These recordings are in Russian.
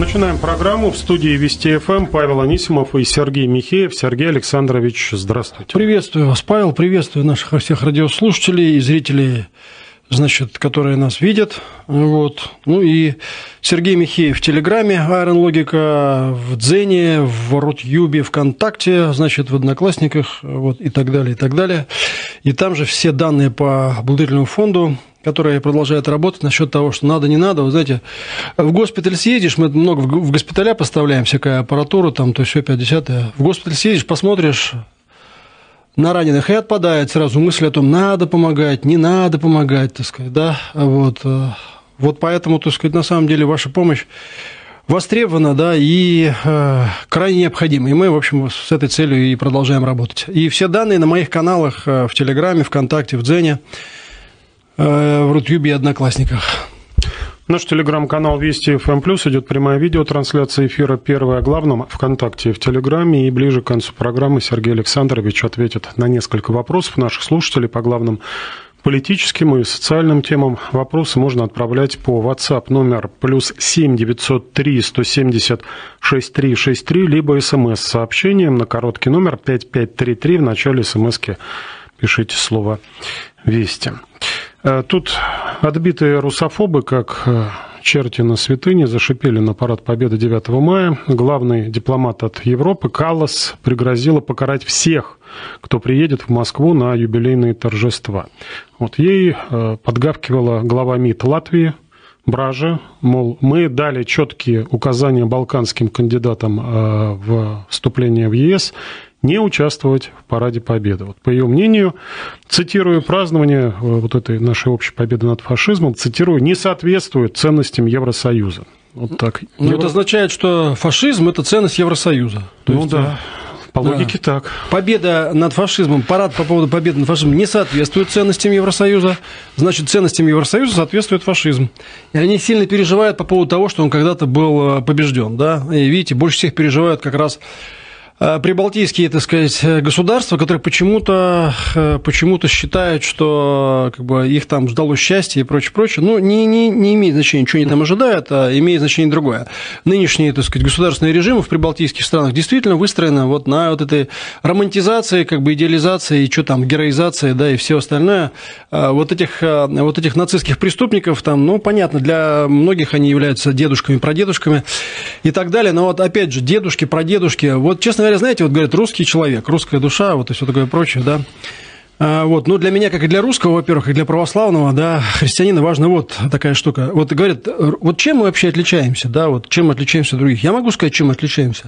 Начинаем программу. В студии Вести ФМ Павел Анисимов и Сергей Михеев. Сергей Александрович, здравствуйте. Приветствую вас, Павел, приветствую наших всех радиослушателей и зрителей, значит, которые нас видят. Вот. Ну и Сергей Михеев в Телеграме, Iron Логика, в Дзене, в Рутюбе, ВКонтакте, значит, в Одноклассниках, вот, и так далее, и так далее. И там же все данные по благотворительному фонду, которые продолжают работать насчет того, что надо, не надо. Вы знаете, в госпиталь съедешь, мы много в госпиталя поставляем всякую аппаратуру, там, то есть все 50-е. В госпиталь съедешь, посмотришь на раненых, и отпадает сразу мысль о том, надо помогать, не надо помогать, так сказать, да. Вот поэтому, так сказать, на самом деле ваша помощь востребована, да, и крайне необходима. И мы, в общем, с этой целью и продолжаем работать. И все данные на моих каналах в Телеграме, ВКонтакте, в Дзене, в Рутюбе и Одноклассниках. Наш телеграм-канал Вести ФМ+, идет прямая видеотрансляция эфира «Первое о главном» ВКонтакте и в Телеграме. И ближе к концу программы Сергей Александрович ответит на несколько вопросов наших слушателей по главным политическим и социальным темам. Вопросы можно отправлять по WhatsApp номер +7 903 170 6363, либо СМС с сообщением на короткий номер 5533. В начале СМСки пишите слово «Вести». Тут отбитые русофобы, как черти на святыне, зашипели на парад Победы 9 мая. Главный дипломат от Европы Каллас пригрозила покарать всех, кто приедет в Москву на юбилейные торжества. Вот ей подгавкивала глава МИД Латвии Бража, мол, мы дали четкие указания балканским кандидатам в вступление в ЕС не участвовать в параде Победы. Вот, по ее мнению, цитирую, празднование вот этой нашей общей победы над фашизмом, цитирую, не соответствует ценностям Евросоюза. Вот так. Это означает, что фашизм – это ценность Евросоюза. Да. По логике так. Победа над фашизмом, парад по поводу победы над фашизмом не соответствует ценностям Евросоюза, значит, ценностям Евросоюза соответствует фашизм. И они сильно переживают по поводу того, что он когда-то был побежден. Да? И видите, больше всех переживают как раз прибалтийские, так сказать, государства, которые почему-то считают, что как бы, их там ждало счастье и прочее. Ну, не имеет значения, что они там ожидают, а имеет значение другое. Нынешние, так сказать, государственные режимы в прибалтийских странах действительно выстроены вот на вот этой романтизации, как бы идеализации, и что там, героизации, да, и все остальное. Вот этих нацистских преступников, там, ну, понятно, для многих они являются дедушками, прадедушками и так далее. Но вот, опять же, дедушки, прадедушки, вот, честно говоря, знаете, вот говорят, русский человек, русская душа, вот и все такое прочее, да. Вот, ну, для меня, как и для русского, во-первых, и для православного, да, христианина, важна вот такая штука. Вот говорят, вот чем мы вообще отличаемся, да, вот чем мы отличаемся от других? Я могу сказать, чем мы отличаемся.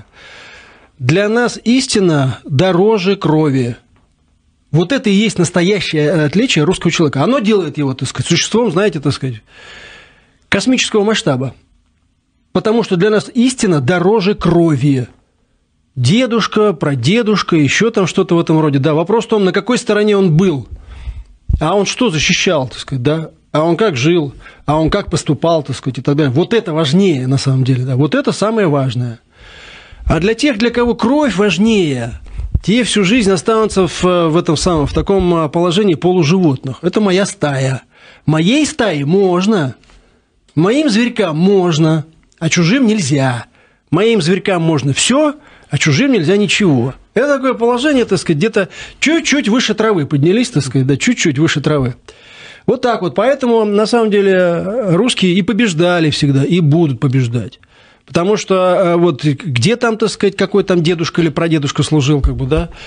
Для нас истина дороже крови. Вот это и есть настоящее отличие русского человека. Оно делает его, так сказать, существом, знаете, так сказать, космического масштаба. Потому что для нас истина дороже крови. Дедушка, прадедушка, еще там что-то в этом роде. Да, вопрос в том, на какой стороне он был. А он что защищал, так сказать, да? А он как жил, а он как поступал, так сказать, и так далее. Вот это важнее, на самом деле, да. Вот это самое важное. А для тех, для кого кровь важнее, те всю жизнь останутся в таком положении полуживотных. Это моя стая. Моей стае можно. Моим зверькам можно, а чужим нельзя. Моим зверькам можно все, а чужим нельзя ничего. Это такое положение, так сказать, где-то чуть-чуть выше травы поднялись, так сказать, да, чуть-чуть выше травы. Вот так вот. Поэтому, на самом деле, русские и побеждали всегда, и будут побеждать. Потому что вот где там, так сказать, какой там дедушка или прадедушка служил, как бы, да,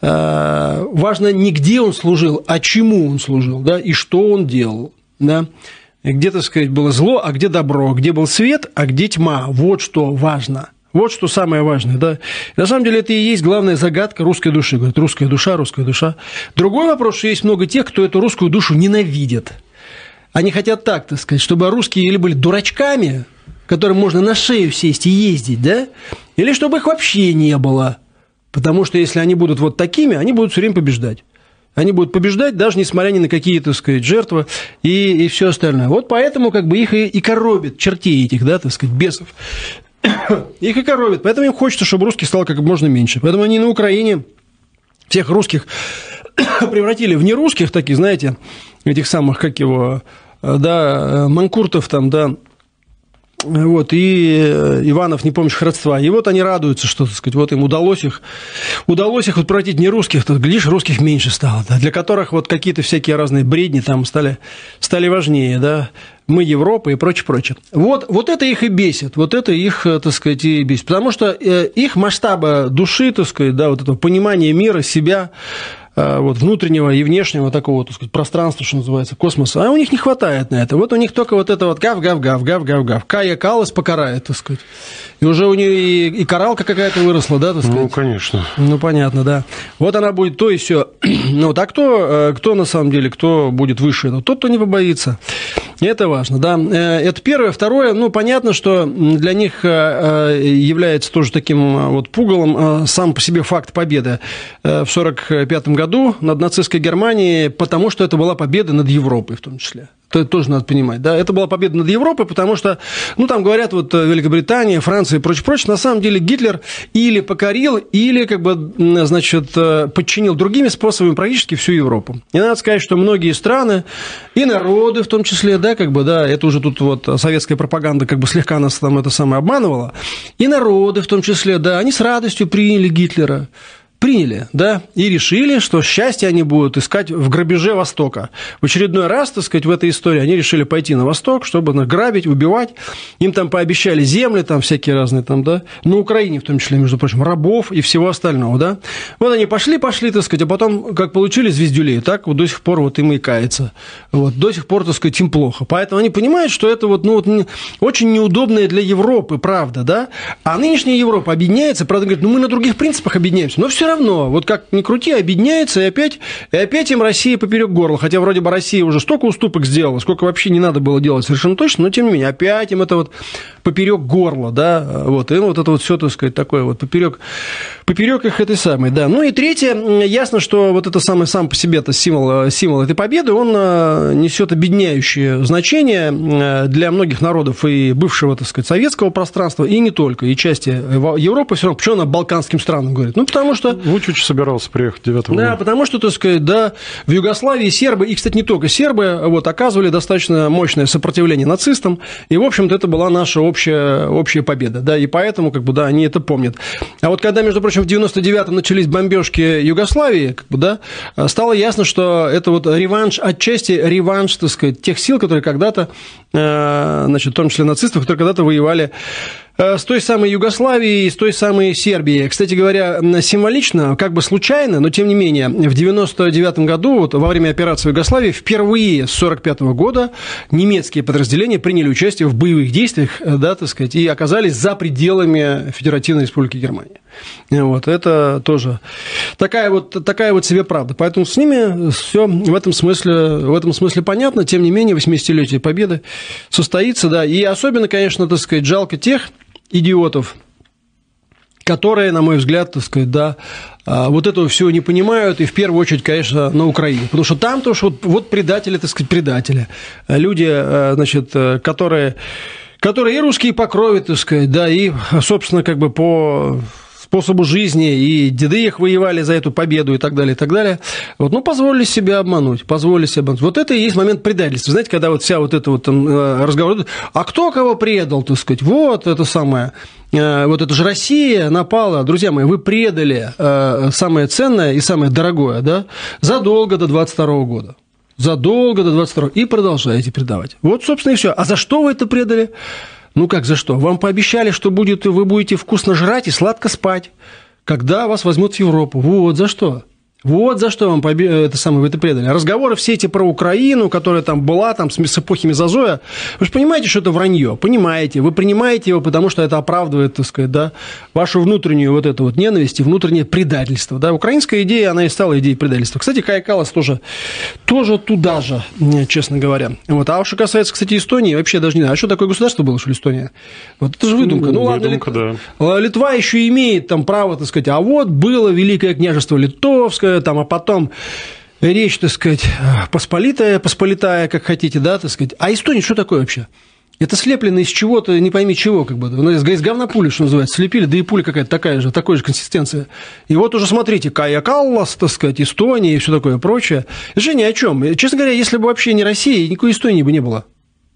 важно не где он служил, а чему он служил, да, и что он делал, да. Где, так сказать, было зло, а где добро, где был свет, а где тьма. Вот что важно. Вот что самое важное, да. На самом деле это и есть главная загадка русской души. Говорят, русская душа, русская душа. Другой вопрос, что есть много тех, кто эту русскую душу ненавидит. Они хотят так, так сказать, чтобы русские или были дурачками, которым можно на шею сесть и ездить, да, или чтобы их вообще не было. Потому что если они будут вот такими, они будут все время побеждать. Они будут побеждать, даже несмотря ни на какие, так сказать, жертвы и все остальное. Вот поэтому как бы их и коробит чертей этих, да, так сказать, бесов. Их и коробит. Поэтому им хочется, чтобы русских стало как можно меньше. Поэтому они на Украине всех русских превратили в нерусских, таких, знаете, этих самых, как его, да, манкуртов там, да, Вот, и Иванов, не помнишь родства. И вот они радуются, что, так сказать, вот им удалось их вот превратить не русских, то, глядишь, русских меньше стало, да, для которых вот какие-то всякие разные бредни там стали важнее, да, мы Европа и прочее. Вот это их и бесит, вот это их, так сказать, и бесит, потому что их масштаба души, так сказать, да, вот этого понимания мира, себя, вот внутреннего и внешнего такого, так сказать, пространства, что называется, космоса, а у них не хватает на это. Вот у них только вот это вот гав-гав-гав, Кая Каллас покарает, так сказать. И уже у нее и коралка какая-то выросла, да, так сказать? Ну, конечно. Ну, понятно, да. Вот она будет то и сё. Ну, вот, а кто на самом деле, кто будет выше? Ну, тот, кто не побоится. Это важно, да. Это первое. Второе, ну, понятно, что для них является тоже таким вот пугалом сам по себе факт победы в 1945 году над нацистской Германией, потому что это была победа над Европой в том числе. Это тоже надо понимать, да. Это была победа над Европой, потому что, ну, там говорят, вот Великобритания, Франция и прочее, на самом деле Гитлер или покорил, или, как бы, значит, подчинил другими способами практически всю Европу. И надо сказать, что многие страны и народы в том числе, да, как бы, да, это уже тут вот советская пропаганда как бы слегка нас там это самое обманывала, и народы в том числе, да, они с радостью приняли Гитлера. Приняли, да, и решили, что счастье они будут искать в грабеже Востока. В очередной раз, так сказать, в этой истории они решили пойти на Восток, чтобы грабить, убивать. Им там пообещали земли, там всякие разные, там, да, на Украине в том числе, между прочим, рабов и всего остального, да. Вот они пошли, так сказать, а потом, как получили звездюлей, так вот до сих пор вот им и кается. Вот, до сих пор, так сказать, им плохо. Поэтому они понимают, что это вот, ну, вот очень неудобное для Европы, правда, да. А нынешняя Европа объединяется, правда, говорит, ну, мы на других принципах объединяемся, но все равно, вот как ни крути, объединяется, и опять им Россия поперек горла. Хотя вроде бы Россия уже столько уступок сделала, сколько вообще не надо было делать совершенно точно, но тем не менее, опять им это вот поперек горла, да, вот, и вот это вот все, так сказать, такое вот поперек их этой самой, да. Ну и третье, ясно, что вот это самое сам по себе-то символ этой победы, он несет объединяющее значение для многих народов и бывшего, так сказать, советского пространства, и не только, и части Европы, все равно, почему она балканским странам говорит? Ну, потому что... Вучич собирался приехать 9 года. Да, потому что, так сказать, да, в Югославии сербы, и, кстати, не только сербы, вот, оказывали достаточно мощное сопротивление нацистам, и, в общем-то, это была наша общая победа, да, и поэтому, как бы, да, они это помнят. А вот когда, между прочим, в 99-м начались бомбежки Югославии, как бы, да, стало ясно, что это вот отчасти реванш, так сказать, тех сил, которые когда-то, значит, в том числе нацистов, которые когда-то воевали с той самой Югославией и с той самой Сербией. Кстати говоря, символично, как бы случайно, но тем не менее, в 1999 году, вот, во время операции в Югославии, впервые с 1945 года немецкие подразделения приняли участие в боевых действиях, да, так сказать, и оказались за пределами Федеративной Республики Германия. Вот, это тоже такая вот себе правда. Поэтому с ними все в этом смысле понятно. Тем не менее, 80-летие Победы состоится, да, и особенно, конечно, так сказать, жалко тех идиотов, которые, на мой взгляд, так сказать, да, вот этого всего не понимают, и в первую очередь, конечно, на Украине. Потому что там-то уж вот предатели, так сказать, предатели. Люди, значит, которые и русские по крови, так сказать, да, и, собственно, как бы по способу жизни, и деды их воевали за эту победу и так далее, вот, ну, позволили себя обмануть. Вот это и есть момент предательства. Знаете, когда вот вся вот эта вот там разговор, а кто кого предал, так сказать, вот это самое, вот это же Россия напала, друзья мои, вы предали самое ценное и самое дорогое, да, задолго до 22 года. И продолжаете предавать. Вот, собственно, и все. А за что вы это предали? Ну, как за что? Вам пообещали, что вы будете вкусно жрать и сладко спать, когда вас возьмут в Европу. Вот за что. Вот за что вам вы это предали. Разговоры все эти про Украину, которая там была, там, с эпохи Мезозоя, вы же понимаете, что это вранье? Понимаете. Вы принимаете его, потому что это оправдывает, так сказать, да, вашу внутреннюю вот эту вот ненависть и внутреннее предательство. Да? Украинская идея, она и стала идеей предательства. Кстати, Кая Каллас тоже туда же, честно говоря. Вот. А что касается, кстати, Эстонии, вообще даже не знаю, а что такое государство было, что ли, Эстония? Вот это же выдумка. Ну, ладно, да. Литва еще имеет там право, так сказать, а вот было Великое княжество Литовское, там, а потом речь, так сказать, посполитая, как хотите, да, так сказать. А Эстония что такое вообще? Это слеплено из чего-то, не пойми чего, как бы, из говна пули, что называется, слепили, да и пуля какая-то такой же консистенция. И вот уже смотрите, Кая Каллас, так сказать, Эстония и все такое прочее. Это же ни о чем. Честно говоря, если бы вообще не Россия, никакой Эстонии бы не было.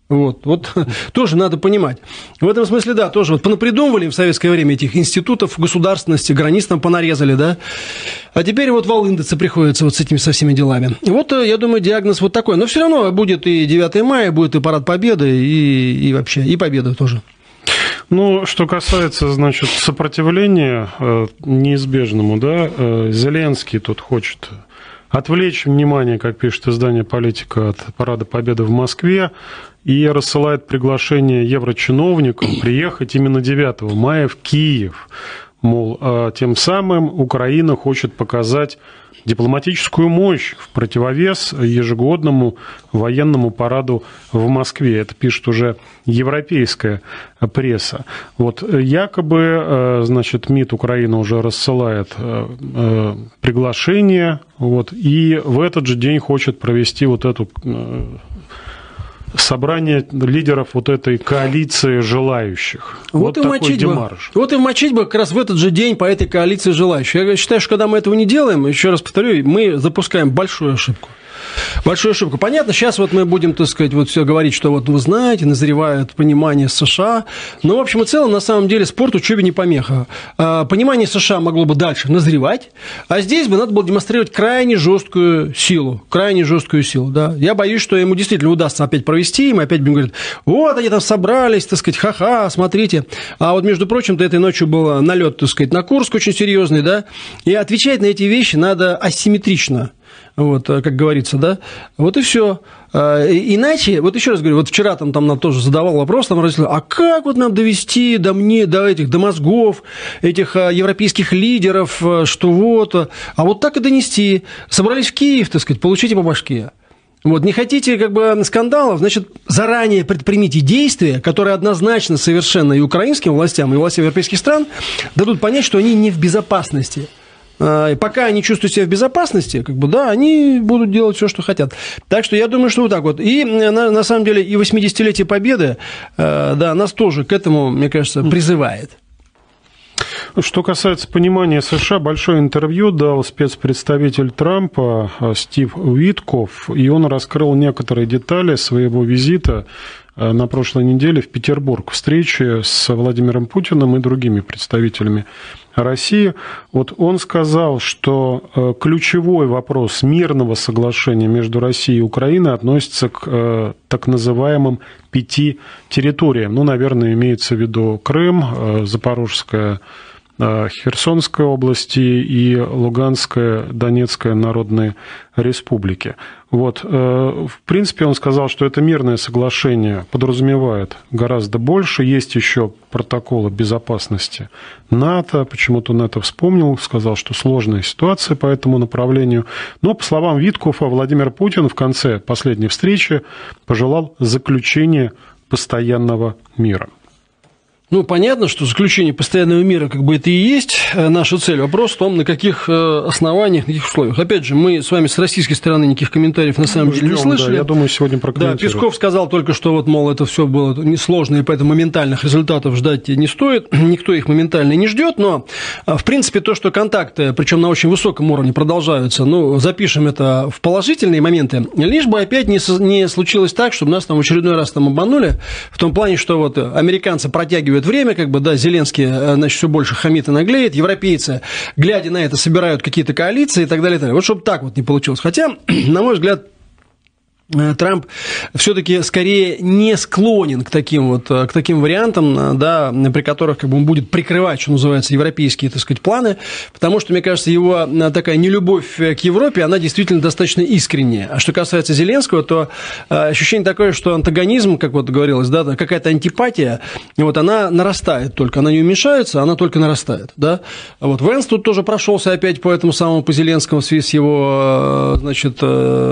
Вот тоже надо понимать. В этом смысле, да, тоже вот понапридумывали в советское время этих институтов государственности, границ там понарезали, да, а теперь вот волындаться приходится вот с этими со всеми делами. Вот, я думаю, диагноз вот такой. Но все равно будет и 9 мая, будет и парад Победы, и вообще, и Победа тоже. Ну, что касается, значит, сопротивления неизбежному, да, Зеленский тут хочет отвлечь внимание, как пишет издание «Политика», от парада Победы в Москве и рассылает приглашение еврочиновникам приехать именно 9 мая в Киев. Мол, тем самым Украина хочет показать дипломатическую мощь в противовес ежегодному военному параду в Москве. Это пишет уже европейская пресса. Вот якобы, значит, МИД Украины уже рассылает приглашение, вот, и в этот же день хочет провести вот эту собрание лидеров вот этой коалиции желающих. Вот такой демарш. Вот и вмочить бы как раз в этот же день по этой коалиции желающих. Я считаю, что когда мы этого не делаем, еще раз повторю, мы запускаем большую ошибку. Большую ошибку. Понятно, сейчас вот мы будем, так сказать, вот все говорить, что вот вы знаете, назревает понимание США. Но, в общем и целом, на самом деле, спорт учебе не помеха. Понимание США могло бы дальше назревать, а здесь бы надо было демонстрировать крайне жесткую силу. Да. Я боюсь, что ему действительно удастся опять провести, и мы опять будем говорить, вот они там собрались, так сказать, ха-ха, смотрите. А вот, между прочим, этой ночью был налет, так сказать, на Курск очень серьезный, да, и отвечать на эти вещи надо асимметрично. Вот, как говорится, да, вот и все. Иначе, вот еще раз говорю, вот вчера там нам тоже задавал вопрос, там разъяснял, а как вот нам довести до мозгов этих европейских лидеров, что вот, а вот так и донести. Собрались в Киев, так сказать, получите по башке. Вот, не хотите как бы скандалов, значит, заранее предпримите действия, которые однозначно совершенно и украинским властям, и властям европейских стран дадут понять, что они не в безопасности. И пока они чувствуют себя в безопасности, как бы, да, они будут делать все, что хотят. Так что я думаю, что вот так вот. И на самом деле и 80-летие Победы, да, нас тоже к этому, мне кажется, призывает. Что касается понимания США, большое интервью дал спецпредставитель Трампа Стив Уиткофф, и он раскрыл некоторые детали своего визита на прошлой неделе в Петербург, встречи с Владимиром Путиным и другими представителями России. Вот он сказал, что ключевой вопрос мирного соглашения между Россией и Украиной относится к так называемым 5 территориям. Ну, наверное, имеется в виду Крым, Запорожская, Херсонской области и Луганская, Донецкая народные республики. Вот. В принципе, он сказал, что это мирное соглашение подразумевает гораздо больше. Есть еще протоколы безопасности НАТО. Почему-то он это вспомнил, сказал, что сложная ситуация по этому направлению. Но, по словам Виткоффа, Владимир Путин в конце последней встречи пожелал заключения постоянного мира. Ну, понятно, что заключение постоянного мира, как бы, это и есть наша цель. Вопрос в том, на каких основаниях, на каких условиях. Опять же, мы с вами с российской стороны никаких комментариев на самом деле не слышали. Да, я думаю, сегодня прокомментируем. Да, Песков сказал только, что вот, мол, это все было несложно, и поэтому моментальных результатов ждать не стоит. Никто их моментально не ждет, но, в принципе, то, что контакты, причем на очень высоком уровне, продолжаются, ну, запишем это в положительные моменты, лишь бы опять не случилось так, чтобы нас там в очередной раз там обманули, в том плане, что вот американцы протягивают время, как бы, да, Зеленский, значит, все больше хамит и наглеет, европейцы, глядя на это, собирают какие-то коалиции и так далее, и так далее. Вот чтобы так вот не получилось. Хотя, на мой взгляд, Трамп все-таки скорее не склонен к таким вариантам, да, при которых как бы он будет прикрывать, что называется, европейские, так сказать, планы, потому что, мне кажется, его такая нелюбовь к Европе, она действительно достаточно искренняя. А что касается Зеленского, то ощущение такое, что антагонизм, как вот говорилось, да, какая-то антипатия, вот она нарастает только, она не уменьшается, она только нарастает, да. Вот Венс тут тоже прошелся опять по этому самому, по Зеленскому, в связи с его, значит,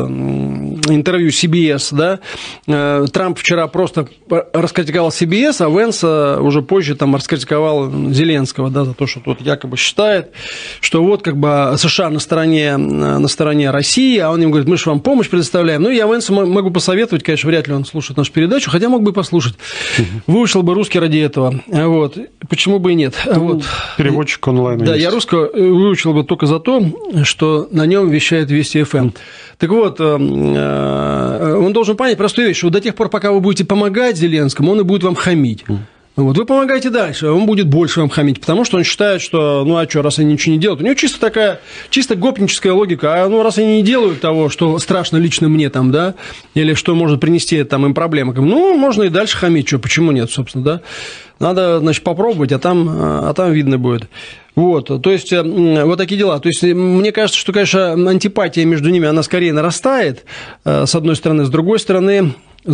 интервью CBS, да, Трамп вчера просто раскритиковал CBS, а Венс уже позже там раскритиковал Зеленского, да, за то, что тот якобы считает, что вот как бы США на стороне России, а он им говорит, мы же вам помощь предоставляем. Ну, я Венсу могу посоветовать, конечно, вряд ли он слушает нашу передачу, хотя мог бы и послушать. Выучил бы русский ради этого. Вот. Почему бы и нет? Вот. Переводчик онлайн. Да, есть. Я русского выучил бы только за то, что на нем вещает Вести ФМ. Так вот, он должен понять простую вещь, что до тех пор, пока вы будете помогать Зеленскому, он и будет вам хамить. Вот, вы помогаете дальше, он будет больше вам хамить, потому что он считает, что, ну, а что, раз они ничего не делают. У него чисто такая, чисто гопническая логика, а ну, раз они не делают того, что страшно лично мне там, да, или что может принести там им проблемы, ну, можно и дальше хамить, что, почему нет, собственно, да. Надо, значит, попробовать, а там видно будет. Вот, то есть, вот такие дела. То есть, мне кажется, что, конечно, антипатия между ними, она скорее нарастает, с одной стороны, с другой стороны,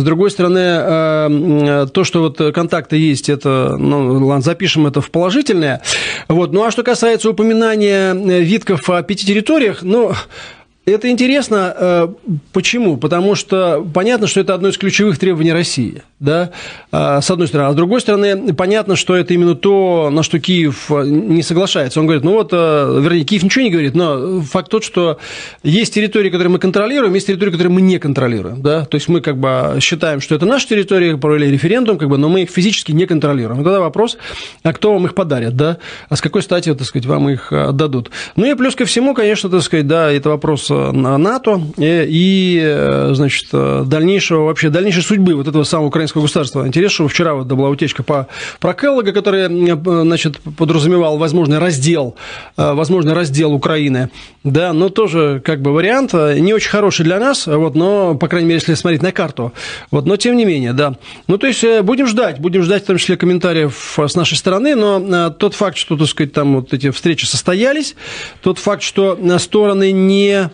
то, что вот контакты есть, это, ну, ладно, запишем это в положительное. Вот. Ну, а что касается упоминания Витков о 5 территориях, ну, это интересно. Почему? Потому что понятно, что это одно из ключевых требований России, да, с одной стороны. А с другой стороны, понятно, что это именно то, на что Киев не соглашается. Он говорит, ну вот, вернее, Киев ничего не говорит, но факт тот, что есть территории, которые мы контролируем, есть территории, которые мы не контролируем, да. То есть мы как бы считаем, что это наши территории, провели референдум, как бы, но мы их физически не контролируем. И тогда вопрос, а кто вам их подарит, да, а с какой стати, так сказать, вам их отдадут. Ну и плюс ко всему, конечно, так сказать, да, это вопрос НАТО и, значит, дальнейшей судьбы вот этого самого украинского государства. Интересно, что вчера вот была утечка про Келлога, который, значит, подразумевал возможный раздел Украины, да, но тоже как бы вариант не очень хороший для нас, вот, но, по крайней мере, если смотреть на карту, вот, но тем не менее, да. Ну, то есть будем ждать, в том числе комментариев с нашей стороны, но тот факт, что, так сказать, там вот эти встречи состоялись, тот факт, что стороны не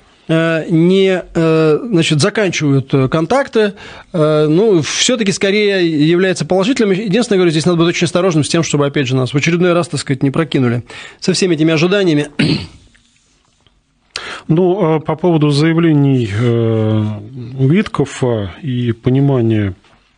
значит, заканчивают контакты, ну, все-таки скорее является положительным. Единственное, говорю, здесь надо быть очень осторожным с тем, чтобы, опять же, нас в очередной раз, так сказать, не прокинули со всеми этими ожиданиями. Ну, по поводу заявлений Виткова и понимания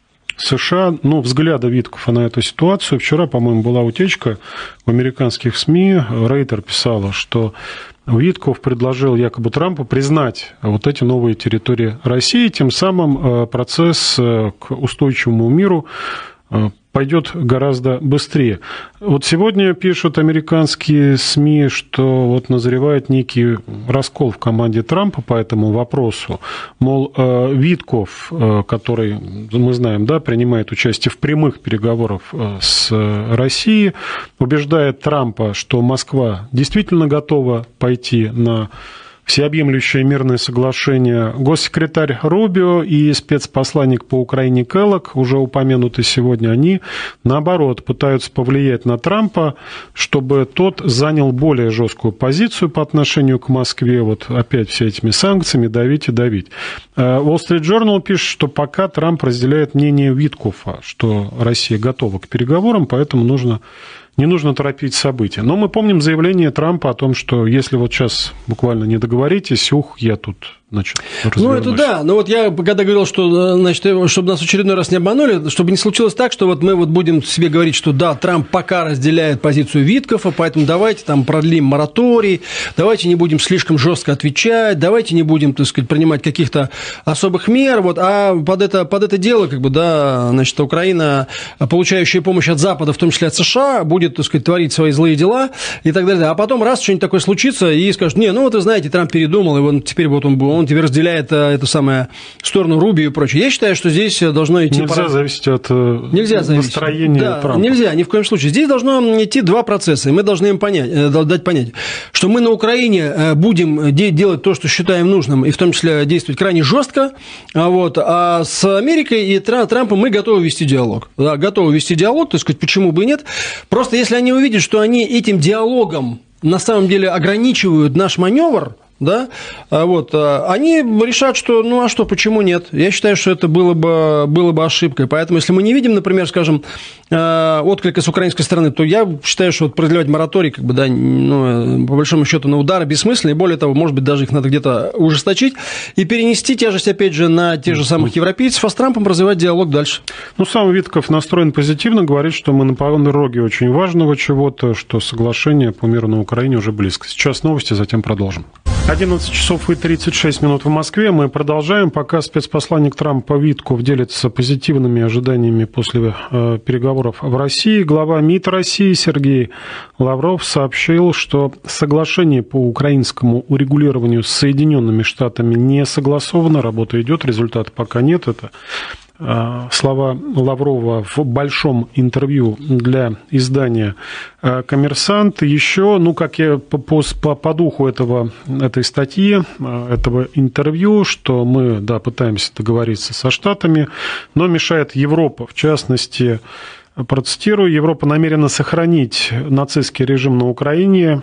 США, ну, взгляда Виткова на эту ситуацию. Вчера, по-моему, была утечка в американских СМИ. Рейтер писала, что Витков предложил якобы Трампу признать вот эти новые территории России, тем самым процесс к устойчивому миру пойдет гораздо быстрее. Вот сегодня пишут американские СМИ, что вот назревает некий раскол в команде Трампа по этому вопросу. Мол, Витков, который, мы знаем, да, принимает участие в прямых переговорах с Россией, убеждает Трампа, что Москва действительно готова пойти на всеобъемлющее мирное соглашение. Госсекретарь Рубио и спецпосланник по Украине Келлог, уже упомянутый сегодня, они, наоборот, пытаются повлиять на Трампа, чтобы тот занял более жесткую позицию по отношению к Москве, вот опять все этими санкциями давить и давить. Wall Street Journal пишет, что пока Трамп разделяет мнение Виткофа, что Россия готова к переговорам, поэтому не нужно торопить события. Но мы помним заявление Трампа о том, что если вот сейчас буквально не договоритесь, я тут, значит, развернусь. Ну, это да. Но вот я когда говорил, что, значит, чтобы нас в очередной раз не обманули, чтобы не случилось так, что вот мы вот будем себе говорить, что да, Трамп пока разделяет позицию Виткофа, поэтому давайте там продлим мораторий, давайте не будем слишком жестко отвечать, давайте не будем, так сказать, принимать каких-то особых мер, вот, а под это дело, как бы, да, значит, Украина, получающая помощь от Запада, в том числе от США, будет, так сказать, творить свои злые дела и так далее. А потом раз что-нибудь такое случится, и скажут, не, ну вот вы знаете, Трамп передумал, и вот теперь вот он теперь разделяет эту самую сторону Рубио и прочее. Я считаю, что здесь должно идти... Нельзя зависеть от настроения Трампа. Нельзя, ни в коем случае. Здесь должно идти два процесса, и мы должны им дать понять, что мы на Украине будем делать то, что считаем нужным, и в том числе действовать крайне жестко, вот, а с Америкой и Трампом мы готовы вести диалог. Да, готовы вести диалог, так сказать, почему бы и нет. Просто если они увидят, что они этим диалогом на самом деле ограничивают наш маневр, да, вот, они решат, что, ну, а что, почему нет? Я считаю, что это было бы ошибкой. Поэтому, если мы не видим, например, скажем, отклика с украинской стороны, то я считаю, что вот продлевать мораторий, как бы, да, ну, по большому счету, на удары бессмысленно, и более того, может быть, даже их надо где-то ужесточить и перенести тяжесть, опять же, на тех же самых европейцев, а с Трампом развивать диалог дальше. Ну, сам Витков настроен позитивно, говорит, что мы на пороге очень важного чего-то, что соглашение по миру на Украине уже близко. Сейчас новости, затем продолжим. 11 часов и 36 минут в Москве. Мы продолжаем. Пока спецпосланник Трампа Витков делится позитивными ожиданиями после переговоров в России, глава МИД России Сергей Лавров сообщил, что соглашение по украинскому урегулированию с Соединенными Штатами не согласовано. Работа идет, результата пока нет. Это слова Лаврова в большом интервью для издания «Коммерсант». Еще, как я по духу этой статьи, этого интервью, что мы, пытаемся договориться со Штатами, но мешает Европа. В частности, процитирую, Европа намерена сохранить нацистский режим на Украине,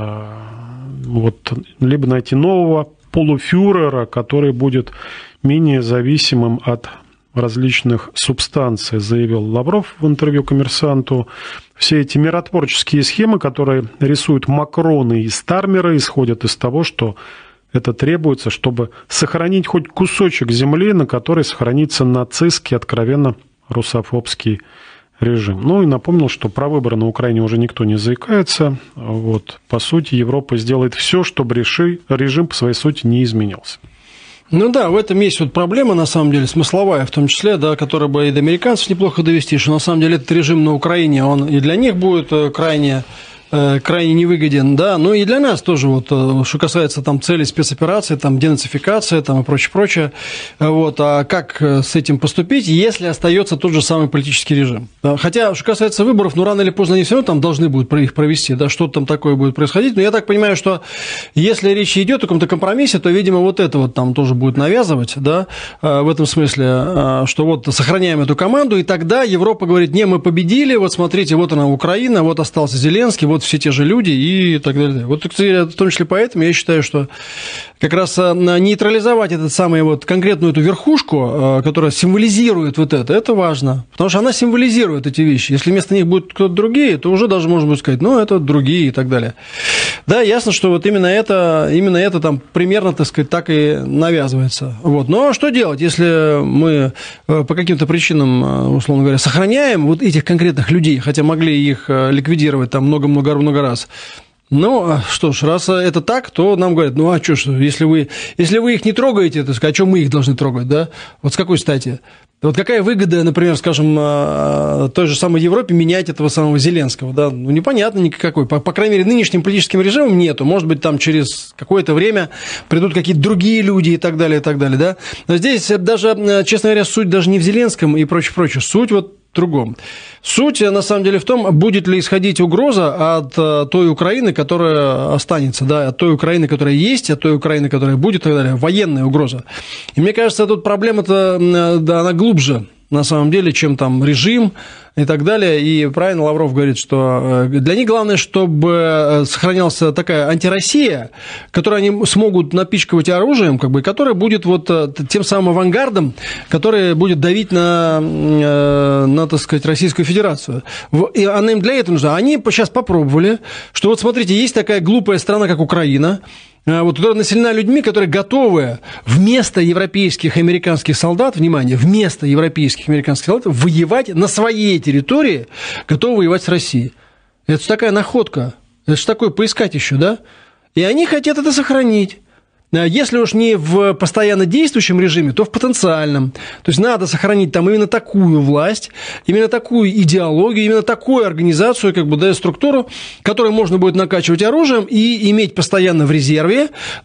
либо найти нового полуфюрера, который будет менее зависимым от различных субстанций, заявил Лавров в интервью «Коммерсанту». Все эти миротворческие схемы, которые рисуют Макроны и Стармеры, исходят из того, что это требуется, чтобы сохранить хоть кусочек земли, на которой сохранится нацистский, откровенно русофобский режим. И напомнил, что про выборы на Украине уже никто не заикается. По сути, Европа сделает все, чтобы режим по своей сути не изменился. В этом есть проблема, на самом деле, смысловая, в том числе, которая бы и до американцев неплохо довести, что на самом деле этот режим на Украине, он и для них будет крайне невыгоден, но и для нас тоже, что касается целей спецоперации, денацификация и прочее. А как с этим поступить, если остается тот же самый политический режим? Хотя, что касается выборов, рано или поздно они все равно должны будут их провести, что-то там такое будет происходить, но я так понимаю, что если речь идет о каком-то компромиссе, то, видимо, это там тоже будет навязывать, в этом смысле, что сохраняем эту команду, и тогда Европа говорит, не, мы победили, смотрите, она Украина, остался Зеленский, все те же люди и так далее. В том числе поэтому я считаю, что как раз нейтрализовать конкретную эту верхушку, которая символизирует это важно, потому что она символизирует эти вещи. Если вместо них будут кто-то другие, то уже даже можно будет сказать, это другие и так далее. Да, ясно, что именно это там примерно, так и навязывается. Но что делать, если мы по каким-то причинам, условно говоря, сохраняем этих конкретных людей, хотя могли их ликвидировать много раз. Что ж, раз это так, то нам говорят, если вы их не трогаете, а что мы их должны трогать, с какой стати? Какая выгода, например, скажем, той же самой Европе менять этого самого Зеленского, непонятно никакой. По крайней мере, нынешним политическим режимом нету. Может быть, через какое-то время придут какие-то другие люди и так далее, да. Но здесь даже, честно говоря, суть даже не в Зеленском и прочее. Суть в другом. Суть, на самом деле, в том, будет ли исходить угроза от той Украины, которая останется, от той Украины, которая есть, от той Украины, которая будет, и так далее, военная угроза. И мне кажется, тут проблема-то, она глубже, на самом деле, чем режим и так далее. И правильно Лавров говорит, что для них главное, чтобы сохранялась такая антироссия, которую они смогут напичкивать оружием, которая будет тем самым авангардом, который будет давить на так сказать, Российскую Федерацию. И она им для этого нужна. Они сейчас попробовали, что смотрите, есть такая глупая страна, как Украина, которая населена людьми, которые готовы вместо европейских и американских солдат, вместо европейских и американских солдат воевать на своей территории, готовы воевать с Россией. Это же такая находка. Это же такое поискать еще, И они хотят это сохранить. Если уж не в постоянно действующем режиме, то в потенциальном. То есть надо сохранить именно такую власть, именно такую идеологию, именно такую организацию, структуру, которую можно будет накачивать оружием и иметь постоянно в резерве,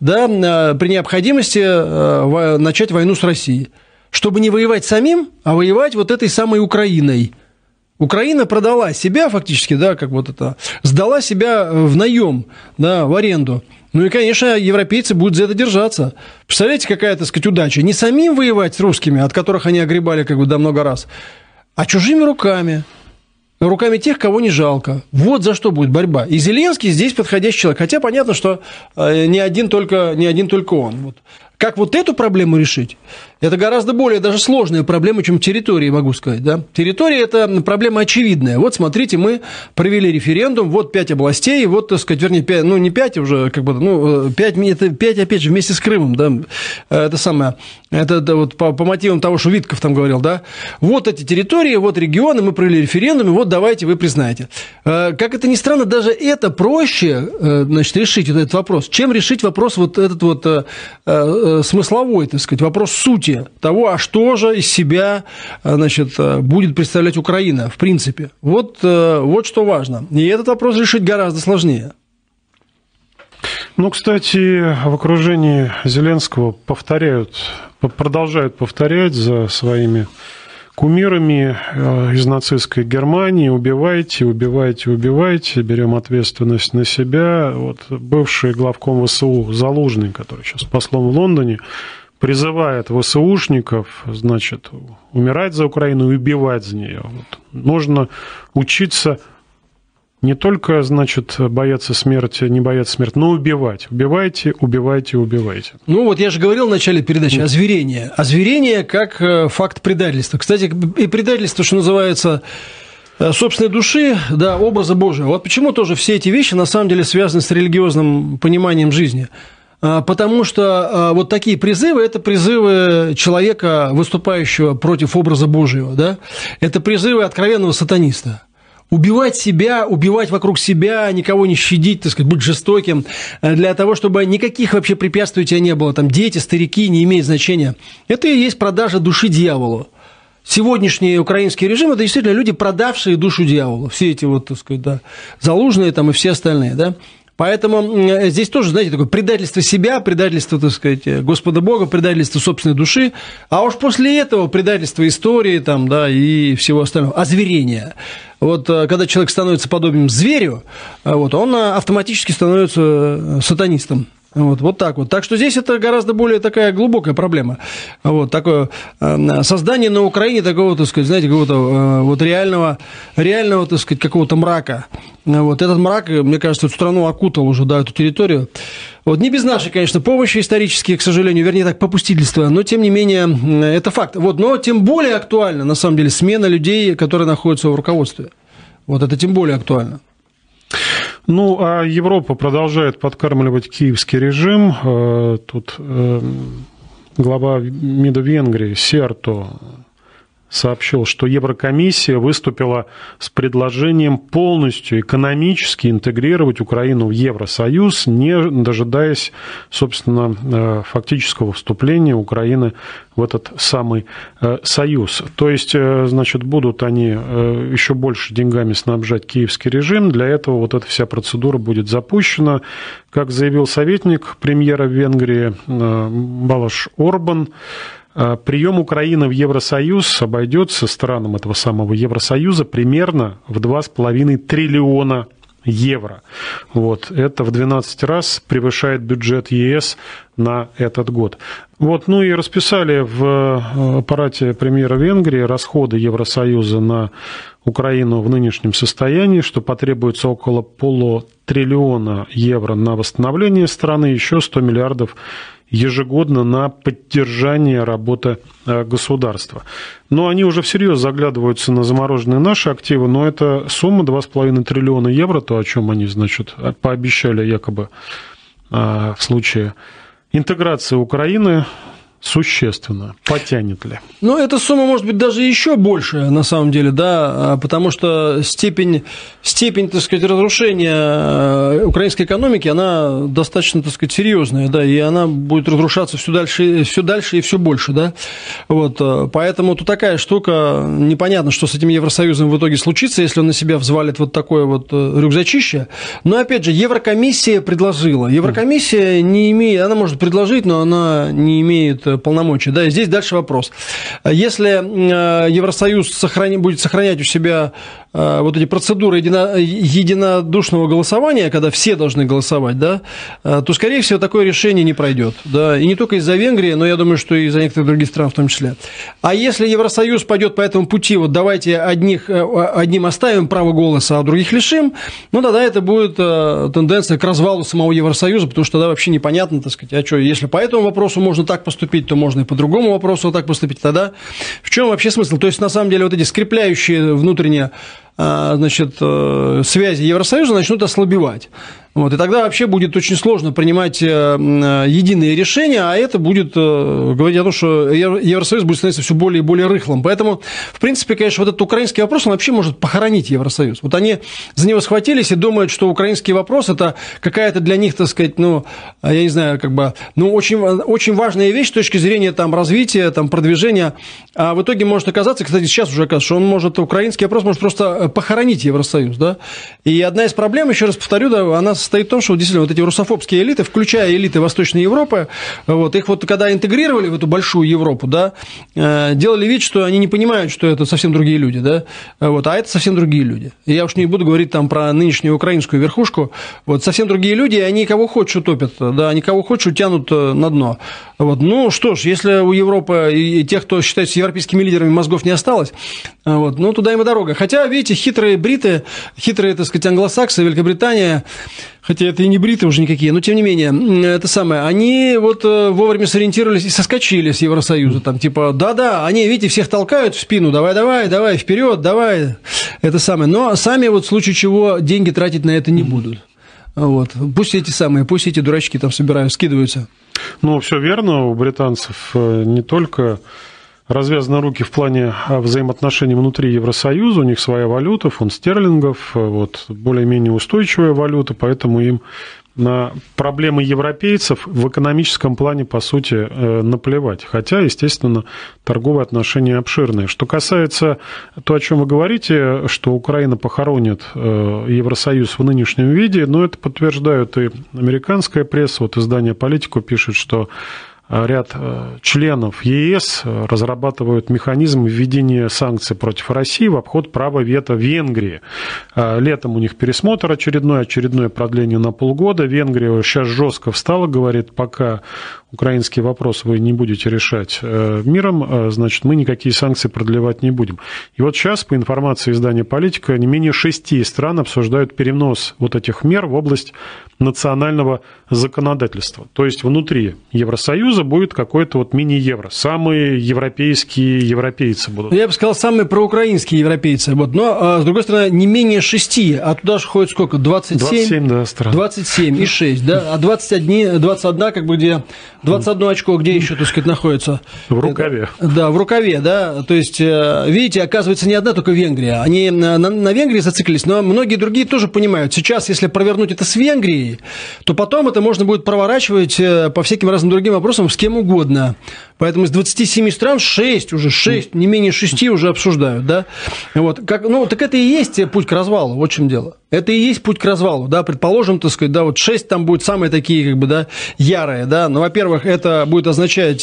при необходимости начать войну с Россией. Чтобы не воевать самим, а воевать этой самой Украиной. Украина продала себя фактически, сдала себя в наем, в аренду. И, конечно, европейцы будут за это держаться. Представляете, какая, удача? Не самим воевать с русскими, от которых они огребали много раз, а чужими руками. Руками тех, кого не жалко. За что будет борьба. И Зеленский здесь подходящий человек. Хотя понятно, что не один только он. Как эту проблему решить? Это гораздо более даже сложная проблема, чем территории, могу сказать. Да? Территория – это проблема очевидная. Вот, смотрите, мы провели референдум, вот 5 областей, вот, так сказать, вернее, 5, ну, не 5 уже, как бы, ну, 5, это 5, опять же, вместе с Крымом, да, это самое, это да, вот по мотивам того, что Витков там говорил, да, вот эти территории, вот регионы, мы провели референдум, и вот давайте вы признаете. Как это ни странно, даже это проще, значит, решить вот этот вопрос, чем решить вопрос вот этот вот смысловой, так сказать, вопрос сути того, а что же из себя, значит, будет представлять Украина, в принципе. Вот что важно. И этот вопрос решить гораздо сложнее. Ну, кстати, в окружении Зеленского продолжают повторять за своими кумирами из нацистской Германии: убивайте, убивайте, убивайте, берем ответственность на себя. Вот бывший главком ВСУ Залужный, который сейчас послом в Лондоне, призывает ВСУшников, значит, умирать за Украину и убивать за нее. Вот. Нужно учиться не только, значит, бояться смерти, не бояться смерти, но убивать. Убивайте, убивайте, убивайте. Ну, вот я же говорил в начале передачи озверение. Озверение как факт предательства. Кстати, и предательство, что называется, собственной души, да, образа Божия. Вот почему тоже все эти вещи на самом деле связаны с религиозным пониманием жизни. Потому что вот такие призывы – это призывы человека, выступающего против образа Божьего. Да? Это призывы откровенного сатаниста. Убивать себя, убивать вокруг себя, никого не щадить, так сказать, быть жестоким, для того, чтобы никаких вообще препятствий у тебя не было. Там дети, старики, не имеет значения. Это и есть продажа души дьяволу. Сегодняшний украинский режим – это действительно люди, продавшие душу дьяволу. Все эти вот, так сказать, да, Залужные там и все остальные, да. Поэтому здесь тоже, знаете, такое предательство себя, предательство, так сказать, Господа Бога, предательство собственной души, а уж после этого предательство истории там, да, и всего остального, озверение. Вот когда человек становится подобным зверю, вот, он автоматически становится сатанистом. Вот так вот. Так что здесь это гораздо более такая глубокая проблема. Вот такое создание на Украине такого, так сказать, знаете, какого-то вот реального, так сказать, какого-то мрака. Вот этот мрак, мне кажется, эту страну окутал уже, да, эту территорию. Вот не без нашей, конечно, помощи исторической, к сожалению, вернее так, попустительства, но тем не менее это факт. Вот, но тем более актуально, на самом деле, смена людей, которые находятся в руководстве. Вот это тем более актуально. Ну, а Европа продолжает подкармливать киевский режим. Тут глава МИДа Венгрии Серто сообщил, что Еврокомиссия выступила с предложением полностью экономически интегрировать Украину в Евросоюз, не дожидаясь, собственно, фактического вступления Украины в этот самый союз. То есть, значит, будут они еще больше деньгами снабжать киевский режим. Для этого вот эта вся процедура будет запущена. Как заявил советник премьера Венгрии Балаш Орбан, прием Украины в Евросоюз обойдется странам этого самого Евросоюза примерно в 2,5 триллиона евро. Вот. Это в 12 раз превышает бюджет ЕС на этот год. Вот. Ну и расписали в аппарате премьера Венгрии расходы Евросоюза на Украину в нынешнем состоянии, что потребуется около полутриллиона евро на восстановление страны, еще 100 миллиардов ежегодно на поддержание работы государства. Но они уже всерьез заглядываются на замороженные наши активы, но эта сумма 2,5 триллиона евро, то, о чем они, значит, пообещали якобы в случае интеграции Украины, существенно. Потянет ли? Ну, эта сумма может быть даже еще больше, на самом деле, да, потому что степень, так сказать, разрушения украинской экономики, она достаточно, так сказать, серьезная, да, и она будет разрушаться все дальше и все больше, да, вот, поэтому тут такая штука, непонятно, что с этим Евросоюзом в итоге случится, если он на себя взвалит вот такое вот рюкзачище, но, опять же, Еврокомиссия предложила, Еврокомиссия не имеет, она может предложить, но она не имеет полномочий. Да, и здесь дальше вопрос. Если Евросоюз будет сохранять у себя вот эти процедуры единодушного голосования, когда все должны голосовать, да, то, скорее всего, такое решение не пройдет. Да, и не только из-за Венгрии, но я думаю, что и из-за некоторых других стран в том числе. А если Евросоюз пойдет по этому пути, вот давайте одним оставим право голоса, а других лишим, ну, тогда это будет тенденция к развалу самого Евросоюза, потому что тогда вообще непонятно, так сказать, а что, если по этому вопросу можно так поступить, то можно и по другому вопросу так поступить, тогда в чем вообще смысл? То есть, на самом деле, вот эти скрепляющие внутренние, значит, связи Евросоюза начнут ослабевать. Вот, и тогда вообще будет очень сложно принимать единые решения, а это будет говорить о том, что Евросоюз будет становиться все более и более рыхлым. Поэтому, в принципе, конечно, вот этот украинский вопрос, он вообще может похоронить Евросоюз. Вот они за него схватились и думают, что украинский вопрос – это какая-то для них, так сказать, ну, я не знаю, как бы, ну, очень, очень важная вещь с точки зрения там, развития, там, продвижения. А в итоге может оказаться, кстати, сейчас уже оказывается, что он может, украинский вопрос может просто похоронить Евросоюз. Да? И одна из проблем, еще раз повторю, да, она состоит в том, что действительно вот эти русофобские элиты, включая элиты Восточной Европы, вот, их вот когда интегрировали в эту большую Европу, да, делали вид, что они не понимают, что это совсем другие люди, да, вот, а это совсем другие люди. И я уж не буду говорить там про нынешнюю украинскую верхушку, вот, совсем другие люди, и они кого хочешь утопят, да, они кого хочешь утянут на дно. Вот, ну что ж, если у Европы и тех, кто считается европейскими лидерами, мозгов не осталось, вот, ну туда им и дорога. Хотя, видите, хитрые бриты, хитрые, так сказать, англосаксы, Великобритания, хотя это и не бриты уже никакие, но тем не менее, это самое, они вот вовремя сориентировались и соскочили с Евросоюза, там типа, да-да, они, видите, всех толкают в спину, давай, вперед, давай, это самое, но сами вот в случае чего деньги тратить на это не будут. Вот. Пусть эти дурачки там скидываются. Ну, все верно, у британцев не только развязаны руки в плане взаимоотношений внутри Евросоюза, у них своя валюта, фунт стерлингов, вот, более-менее устойчивая валюта, поэтому им на проблемы европейцев в экономическом плане, по сути, наплевать. Хотя, естественно, торговые отношения обширные. Что касается того, о чем вы говорите, что Украина похоронит Евросоюз в нынешнем виде, но это подтверждают и американская пресса. Вот издание «Политику» пишет, что ряд членов ЕС разрабатывают механизм введения санкций против России в обход права вето Венгрии. Летом у них пересмотр очередное продление на полгода. Венгрия сейчас жестко встала, говорит, пока украинский вопрос вы не будете решать миром, значит, мы никакие санкции продлевать не будем. И вот сейчас, по информации издания «Политика», не менее 6 стран обсуждают перенос вот этих мер в область национального законодательства. То есть внутри Евросоюза будет какой-то вот мини-евро. Самые европейские европейцы будут. Я бы сказал, самые проукраинские европейцы. Вот. Но, с другой стороны, не менее 6, а туда же ходит сколько? 27, да, стран. 27 и 6, да? А 21, как бы где... 21 очко, где еще, так сказать, находится? В рукаве. Да, в рукаве, да. То есть, видите, оказывается, не одна только Венгрия. Они на Венгрии зациклились, но многие другие тоже понимают. Сейчас, если провернуть это с Венгрией, то потом это можно будет проворачивать по всяким разным другим вопросам с кем угодно. Поэтому из 27 стран 6, не менее 6 уже обсуждают, да. Вот, так это и есть путь к развалу, вот в чем дело. Это и есть путь к развалу, да, предположим, так сказать, да, вот 6 там будут самые такие, как бы, да, ярые, да, но, во-первых, это будет означать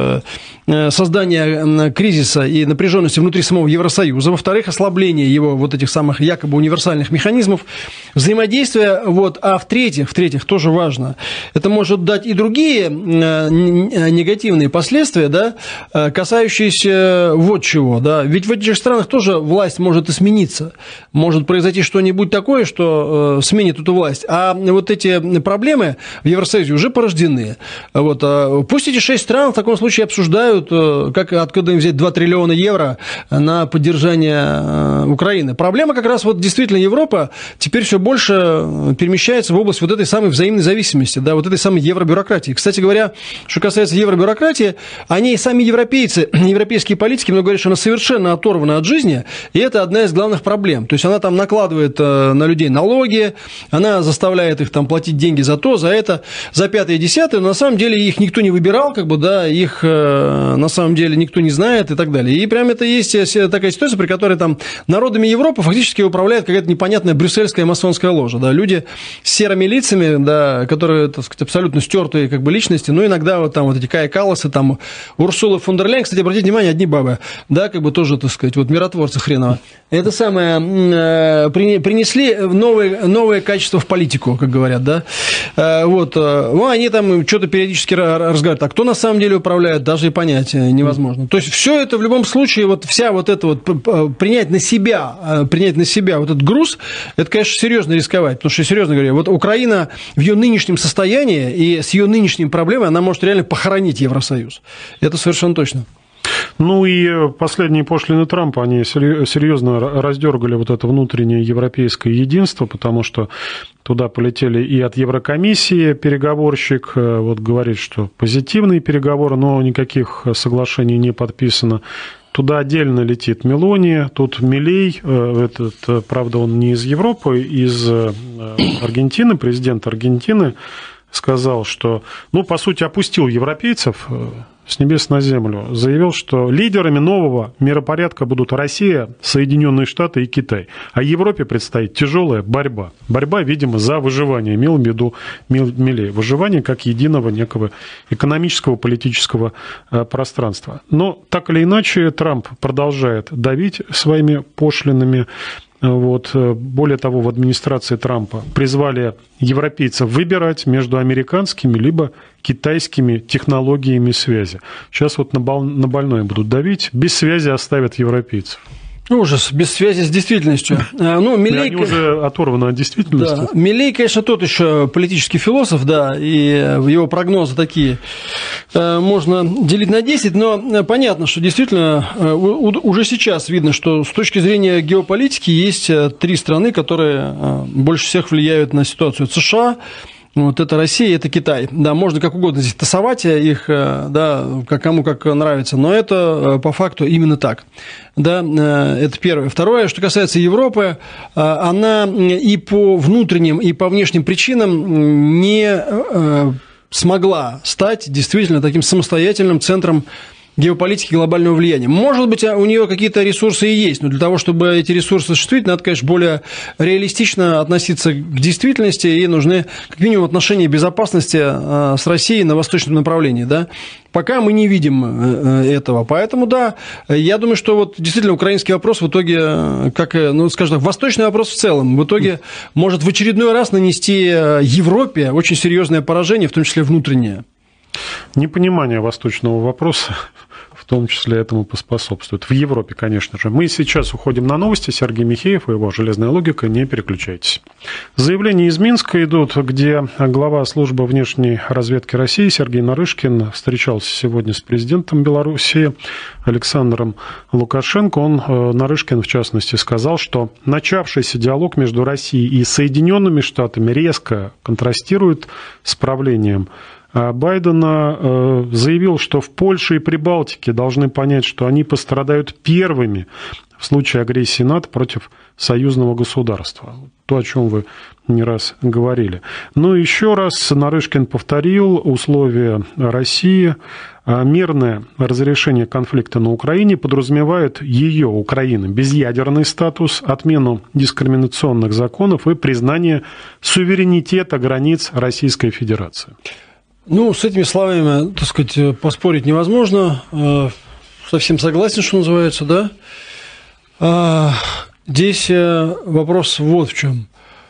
создание кризиса и напряженности внутри самого Евросоюза, во-вторых, ослабление его вот этих самых якобы универсальных механизмов взаимодействия, вот, а в-третьих, тоже важно, это может дать и другие негативные последствия, да, касающиеся вот чего, да, ведь в этих странах тоже власть может и смениться, может произойти что-нибудь такое, что сменит эту власть, а вот эти проблемы в Евросоюзе уже порождены, вот, пусть эти 6 стран в таком случае обсуждают, откуда им взять 2 триллиона евро на поддержание Украины. Проблема как раз вот действительно Европа теперь все больше перемещается в область вот этой самой взаимной зависимости, да, вот этой самой евробюрократии. Кстати говоря, что касается евробюрократии, они сами европейцы, европейские политики, много говорят, что она совершенно оторвана от жизни, и это одна из главных проблем. То есть она там накладывает на людей налоги, она заставляет их там платить деньги за то, за это, за 5-е, 10-е, но на самом деле их никто не выбирал, как бы, да, их на самом деле никто не знает и так далее. И прям это есть такая ситуация, при которой там народами Европы фактически управляет какая-то непонятная брюссельская масонская ложа, да, люди с серыми лицами, да, которые, так сказать, абсолютно стертые как бы личности, но иногда вот там вот эти Кая Калласы там Урсулы фон дер Ляйен, кстати, обратите внимание, одни бабы, да, как бы тоже, так сказать, вот миротворцы хреново. Это самое, принесли новые качества в политику, как говорят, да. Вот, ну, они там что-то периодически разговаривают, а кто на самом деле управляет, даже и понять невозможно. То есть все это в любом случае, вот вся вот это вот принять на себя вот этот груз, это, конечно, серьезно рисковать, потому что, серьезно говоря, вот Украина в ее нынешнем состоянии и с ее нынешними проблемами, она может реально похоронить Евросоюз. Это совершенно точно. Ну и последние пошлины Трампа, они серьезно раздергали вот это внутреннее европейское единство, потому что туда полетели и от Еврокомиссии переговорщик, вот говорит, что позитивные переговоры, но никаких соглашений не подписано. Туда отдельно летит Мелони, тут Милей, правда, он не из Европы, из Аргентины, президент Аргентины сказал, что, ну, по сути, опустил европейцев с небес на землю, заявил, что лидерами нового миропорядка будут Россия, Соединенные Штаты и Китай. А Европе предстоит тяжелая борьба. Борьба, видимо, за выживание, имел в виду Милей. Выживание как единого некого экономического, политического пространства. Но так или иначе Трамп продолжает давить своими пошлинами. Вот. Более того, в администрации Трампа призвали европейцев выбирать между американскими либо китайскими технологиями связи. Сейчас вот на больное будут давить, без связи оставят европейцев. Ужас, без связи с действительностью. Ну, Милей... Они уже оторваны от действительности. Да. Милей, конечно, тот еще политический философ, да, и его прогнозы такие можно делить на 10, но понятно, что действительно уже сейчас видно, что с точки зрения геополитики есть три страны, которые больше всех влияют на ситуацию. Это США, вот это Россия, это Китай. Да, можно как угодно здесь тасовать их, да, кому как нравится, но это по факту именно так. Да, это первое. Второе, что касается Европы, она и по внутренним, и по внешним причинам не смогла стать действительно таким самостоятельным центром геополитики глобального влияния. Может быть, у нее какие-то ресурсы и есть, но для того, чтобы эти ресурсы осуществить, надо, конечно, более реалистично относиться к действительности, и нужны как минимум отношения безопасности с Россией на восточном направлении. Да? Пока мы не видим этого. Поэтому, да, я думаю, что вот действительно украинский вопрос в итоге, как, ну, скажем так, восточный вопрос в целом, в итоге может в очередной раз нанести Европе очень серьезное поражение, в том числе внутреннее. Непонимание восточного вопроса в том числе этому поспособствует. В Европе, конечно же. Мы сейчас уходим на новости. Сергей Михеев и его «Железная логика». Не переключайтесь. Заявления из Минска идут, где глава службы внешней разведки России Сергей Нарышкин встречался сегодня с президентом Беларуси Александром Лукашенко. Нарышкин, в частности, сказал, что начавшийся диалог между Россией и Соединенными Штатами резко контрастирует с правлением Байдена, заявил, что в Польше и Прибалтике должны понять, что они пострадают первыми в случае агрессии НАТО против союзного государства. То, о чем вы не раз говорили. Но еще раз Нарышкин повторил условия России. Мирное разрешение конфликта на Украине подразумевает ее, Украины, безъядерный статус, отмену дискриминационных законов и признание суверенитета границ Российской Федерации. Ну, с этими словами, так сказать, поспорить невозможно. Совсем согласен, что называется, да. Здесь вопрос вот в чем.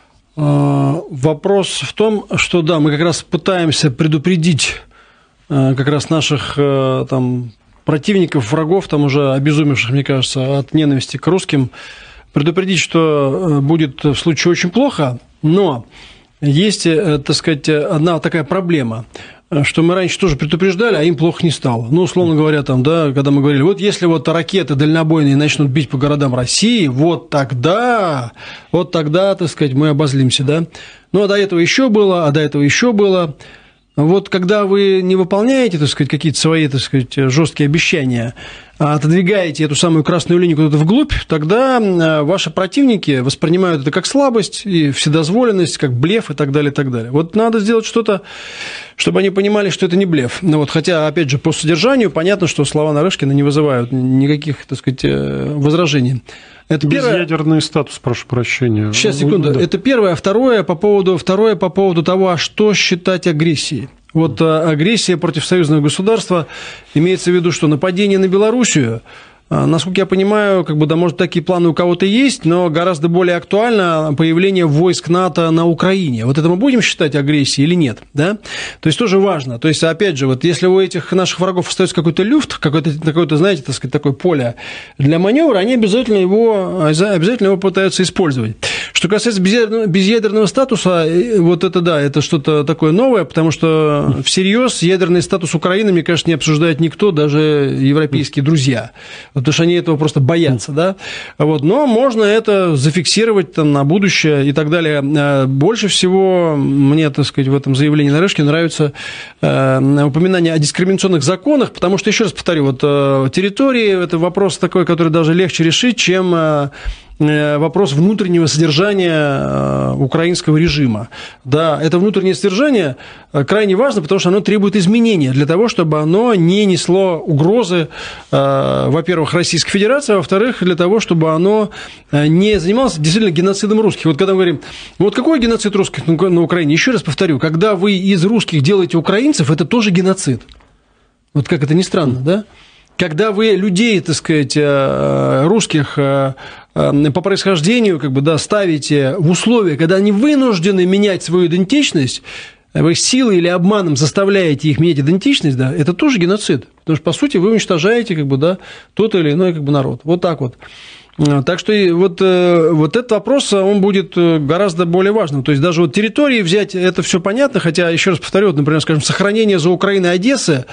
Вопрос в том, что, да, мы как раз пытаемся предупредить как раз наших там противников, врагов, там уже обезумевших, мне кажется, от ненависти к русским, предупредить, что будет в случае очень плохо, но... Есть, так сказать, одна такая проблема, что мы раньше тоже предупреждали, а им плохо не стало. Ну, условно говоря, там, да, когда мы говорили, вот если вот ракеты дальнобойные начнут бить по городам России, вот тогда, так сказать, мы обозлимся, да. Ну, а до этого еще было, Вот когда вы не выполняете, так сказать, какие-то свои, так сказать, жесткие обещания, а отодвигаете эту самую красную линию куда-то вглубь, тогда ваши противники воспринимают это как слабость и вседозволенность, как блеф и так далее, и так далее. Вот надо сделать что-то, чтобы они понимали, что это не блеф. Ну, вот, хотя, опять же, по содержанию понятно, что слова Нарышкина не вызывают никаких, так сказать, возражений. Это безъядерный статус, прошу прощения. Сейчас, секунду. Да. Это первое. Второе по поводу того, а что считать агрессией. Вот агрессия против союзного государства имеется в виду, что нападение на Белоруссию, насколько я понимаю, может, такие планы у кого-то есть, но гораздо более актуально появление войск НАТО на Украине. Вот это мы будем считать агрессией или нет? Да? То есть тоже важно. То есть, опять же, если у этих наших врагов остается какой-то люфт, какое-то, знаете, так сказать, такое поле для маневра, они обязательно его пытаются использовать. Что касается безъядерного статуса, вот это да, это что-то такое новое, потому что всерьез ядерный статус Украины, мне кажется, не обсуждает никто, даже европейские друзья. Потому что они этого просто боятся, да? Но можно это зафиксировать на будущее и так далее. Больше всего мне, так сказать, в этом заявлении Нарышкина нравится упоминание о дискриминационных законах, потому что, еще раз повторю, территории – это вопрос такой, который даже легче решить, чем вопрос внутреннего содержания украинского режима. Да, это внутреннее содержание крайне важно, потому что оно требует изменения для того, чтобы оно не несло угрозы, во-первых, Российской Федерации, а во-вторых, для того, чтобы оно не занималось действительно геноцидом русских. Вот когда мы говорим, какой геноцид русских на Украине? Еще раз повторю, когда вы из русских делаете украинцев, это тоже геноцид. Вот как это ни странно, да? Когда вы людей, так сказать, русских по происхождению ставите в условия, когда они вынуждены менять свою идентичность, вы силой или обманом заставляете их менять идентичность, да, это тоже геноцид. Потому что, по сути, вы уничтожаете тот или иной народ. Вот так вот. Так что вот этот вопрос, он будет гораздо более важным. То есть даже территории взять, это все понятно, хотя, еще раз повторю, например, скажем, сохранение за Украиной Одессы,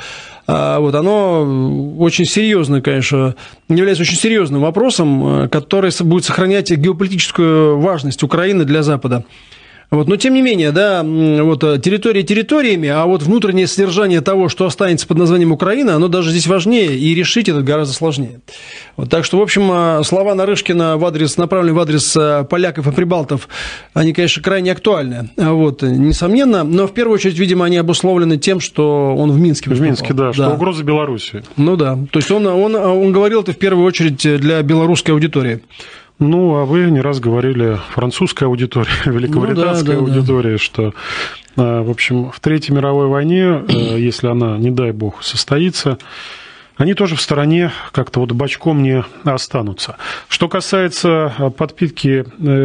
оно очень серьезно, конечно, является очень серьезным вопросом, который будет сохранять геополитическую важность Украины для Запада. Но, тем не менее, да, территории территориями, а внутреннее содержание того, что останется под названием Украина, оно даже здесь важнее, и решить это гораздо сложнее. Так что, в общем, слова Нарышкина направленные в адрес поляков и прибалтов, они, конечно, крайне актуальны, несомненно, но в первую очередь, видимо, они обусловлены тем, что он в Минске выступал. В Минске, да, что угроза Белоруссии. Да, то есть он говорил это в первую очередь для белорусской аудитории. А вы не раз говорили французская аудитория, великобританская аудитория, что, в общем, в Третьей мировой войне, если она, не дай бог, состоится, они тоже в стороне как-то бочком не останутся. Что касается подпитки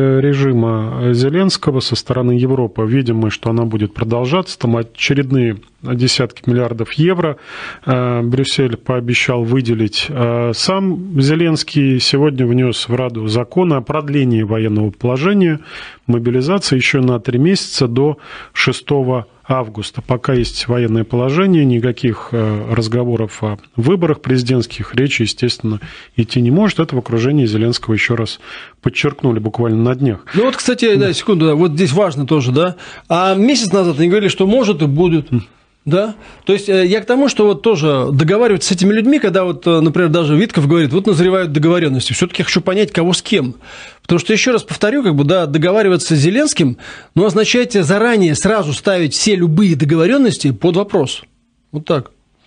режима Зеленского со стороны Европы, видим мы, что она будет продолжаться, там очередные десятки миллиардов евро Брюссель пообещал выделить. Сам Зеленский сегодня внес в Раду закон о продлении военного положения, мобилизации еще на 3 месяца до 6 августа. Пока есть военное положение, никаких разговоров о выборах президентских, речи, естественно, идти не может. Это в окружении Зеленского еще раз подчеркнули буквально на днях. Кстати, да, секунду, здесь важно тоже, да. А месяц назад они говорили, что может и будет. Да, то есть я к тому, что тоже договариваться с этими людьми, когда например, даже Витков говорит, назревают договоренности, все-таки я хочу понять, кого с кем. Потому что, еще раз повторю, договариваться с Зеленским, означает заранее сразу ставить все любые договоренности под вопрос. Вот так.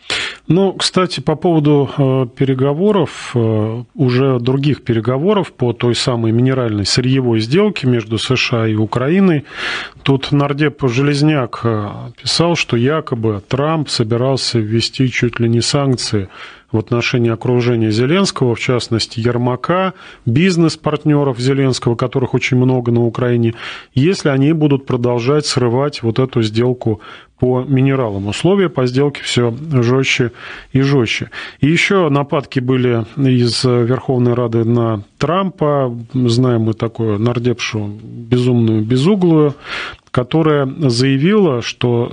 Кстати, по поводу переговоров, уже других переговоров по той самой минеральной сырьевой сделке между США и Украиной, тут нардеп Железняк писал, что якобы Трамп собирался ввести чуть ли не санкции в отношении окружения Зеленского, в частности, Ермака, бизнес-партнеров Зеленского, которых очень много на Украине, если они будут продолжать срывать эту сделку по минералам. Условия по сделке все жестче и жестче. И еще нападки были из Верховной Рады на Трампа. Знаем мы такую нардепшу безумную, безуглую, которая заявила, что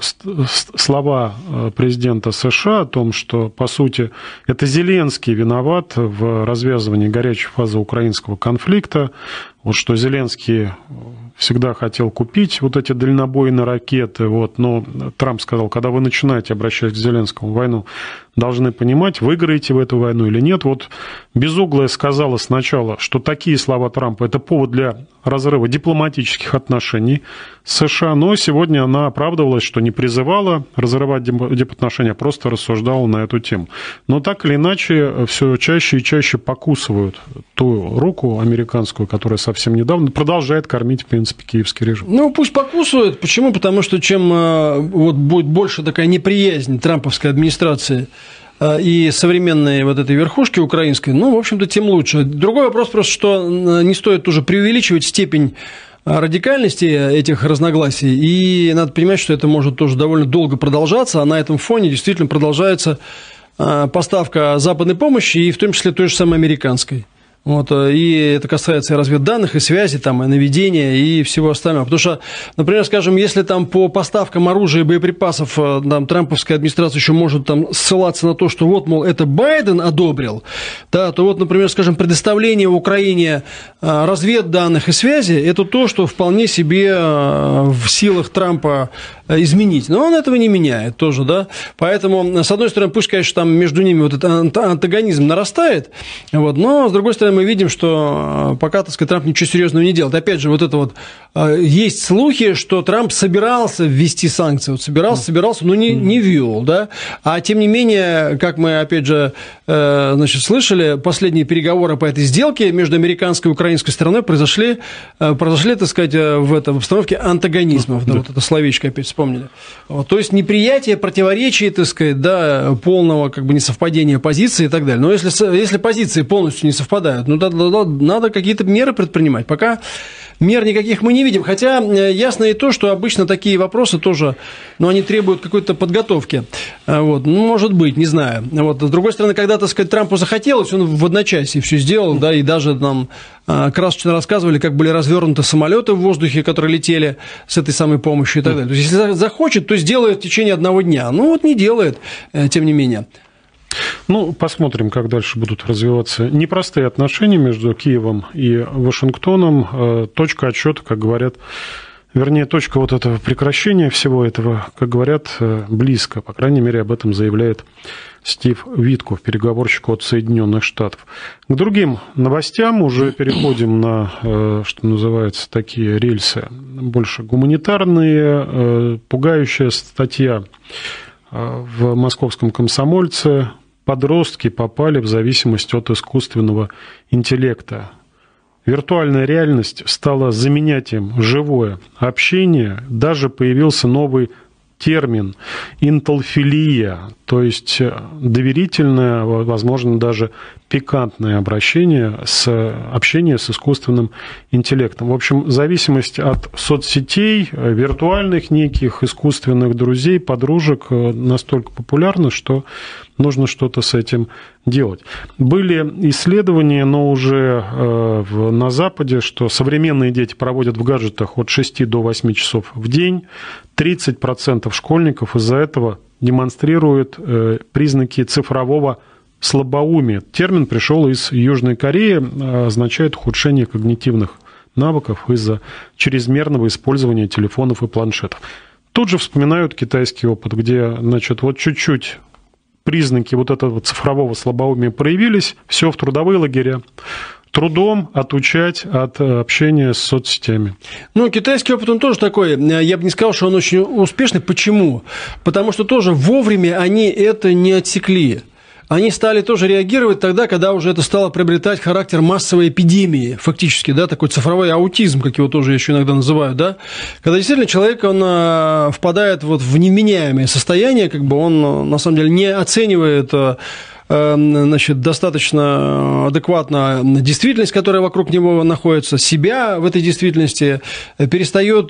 слова президента США о том, что, по сути, это Зеленский виноват в развязывании горячей фазы украинского конфликта, что Зеленский всегда хотел купить эти дальнобойные ракеты, но Трамп сказал, когда вы начинаете обращаться к Зеленскому войну, должны понимать, выиграете в эту войну или нет. Безуглая сказала сначала, что такие слова Трампа – это повод для разрыва дипломатических отношений с США, но сегодня она оправдывалась, что не призывала разрывать дипотношения, а просто рассуждала на эту тему. Но так или иначе, все чаще и чаще покусывают ту руку американскую, которая совсем недавно продолжает кормить, в принципе, принципе, киевский режим. Ну, пусть покусывают. Почему? Потому что чем вот будет больше такая неприязнь трамповской администрации и современной вот этой верхушки украинской, ну, в общем-то, тем лучше. Другой вопрос просто, что не стоит тоже преувеличивать степень радикальности этих разногласий, и надо понимать, что это может тоже довольно долго продолжаться, а на этом фоне действительно продолжается поставка западной помощи, и в том числе той же самой американской. Вот, и это касается и разведданных, и связи, там, и наведения, и всего остального. Потому что, например, скажем, если там по поставкам оружия и боеприпасов там, трамповская администрация еще может там ссылаться на то, что вот, мол, это Байден одобрил, да, то вот, например, скажем, предоставление в Украине разведданных и связи, это то, что вполне себе в силах Трампа изменить. Но он этого не меняет тоже, да. Поэтому, с одной стороны, пусть, конечно, там между ними вот этот антагонизм нарастает, вот, но, с другой стороны, мы видим, что пока, так сказать, Трамп ничего серьезного не делает. Опять же, вот это вот есть слухи, что Трамп собирался ввести санкции. Вот собирался, но не ввел, да. А тем не менее, как мы, опять же, значит, слышали, последние переговоры по этой сделке между американской и украинской стороной произошли, так сказать, в обстановке антагонизмов. Да, вот это словечко опять вспомнили. Вот, то есть неприятие, противоречие, так сказать, да, полного как бы несовпадения позиций и так далее. Но если позиции полностью не совпадают, ну, надо какие-то меры предпринимать. Пока мер никаких мы не видим. Хотя ясно и то, что обычно такие вопросы тоже, ну, они требуют какой-то подготовки. Вот. Ну, может быть, не знаю. Вот. С другой стороны, когда, так сказать, Трампу захотелось, он в одночасье все сделал, да, и даже там красочно рассказывали, как были развернуты самолеты в воздухе, которые летели с этой самой помощью и так далее. То есть, если захочет, то сделает в течение одного дня. Ну, вот не делает, тем не менее. Ну, посмотрим, как дальше будут развиваться непростые отношения между Киевом и Вашингтоном. Точка отсчета, как говорят, вернее, точка вот этого прекращения всего этого, как говорят, близко. По крайней мере, об этом заявляет Стив Витков, переговорщик от Соединенных Штатов. К другим новостям уже переходим на, что называется, такие рельсы больше гуманитарные. Пугающая статья в московском «Комсомольце». Подростки попали в зависимость от искусственного интеллекта. Виртуальная реальность стала заменять им живое общение. Даже появился новый термин «интелфилия», то есть доверительное, возможно, даже пикантное общение с искусственным интеллектом. В общем, зависимость от соцсетей, виртуальных неких искусственных друзей, подружек настолько популярна, что нужно что-то с этим делать. Были исследования, но уже на Западе, что современные дети проводят в гаджетах от 6 до 8 часов в день. 30% школьников из-за этого демонстрируют признаки цифрового слабоумия. Термин пришел из Южной Кореи, означает ухудшение когнитивных навыков из-за чрезмерного использования телефонов и планшетов. Тут же вспоминают китайский опыт, где, значит, вот чуть-чуть признаки вот этого цифрового слабоумия проявились, все в трудовые лагеря. Трудом отучать от общения с соцсетями. Ну, китайский опыт, он тоже такой, я бы не сказал, что он очень успешный. Почему? Потому что тоже вовремя они это не отсекли. Они стали тоже реагировать тогда, когда уже это стало приобретать характер массовой эпидемии, фактически, да, такой цифровой аутизм, как его тоже еще иногда называют, да, когда действительно человек, он впадает вот в невменяемое состояние, как бы он, на самом деле, не оценивает, значит, достаточно адекватно действительность, которая вокруг него находится, себя в этой действительности, перестает,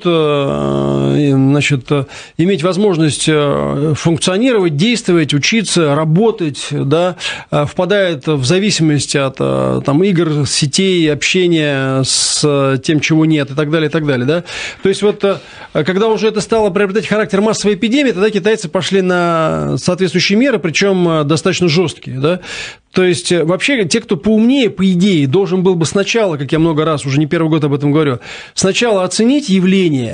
значит, иметь возможность функционировать, действовать, учиться, работать, да, впадает в зависимость от там, игр, сетей, общения с тем, чего нет, и так далее, да. То есть вот, когда уже это стало приобретать характер массовой эпидемии, тогда китайцы пошли на соответствующие меры, причем достаточно жесткие. Да? То есть, вообще, те, кто поумнее, по идее, должен был бы сначала, как я много раз, уже не первый год об этом говорю, сначала оценить явление,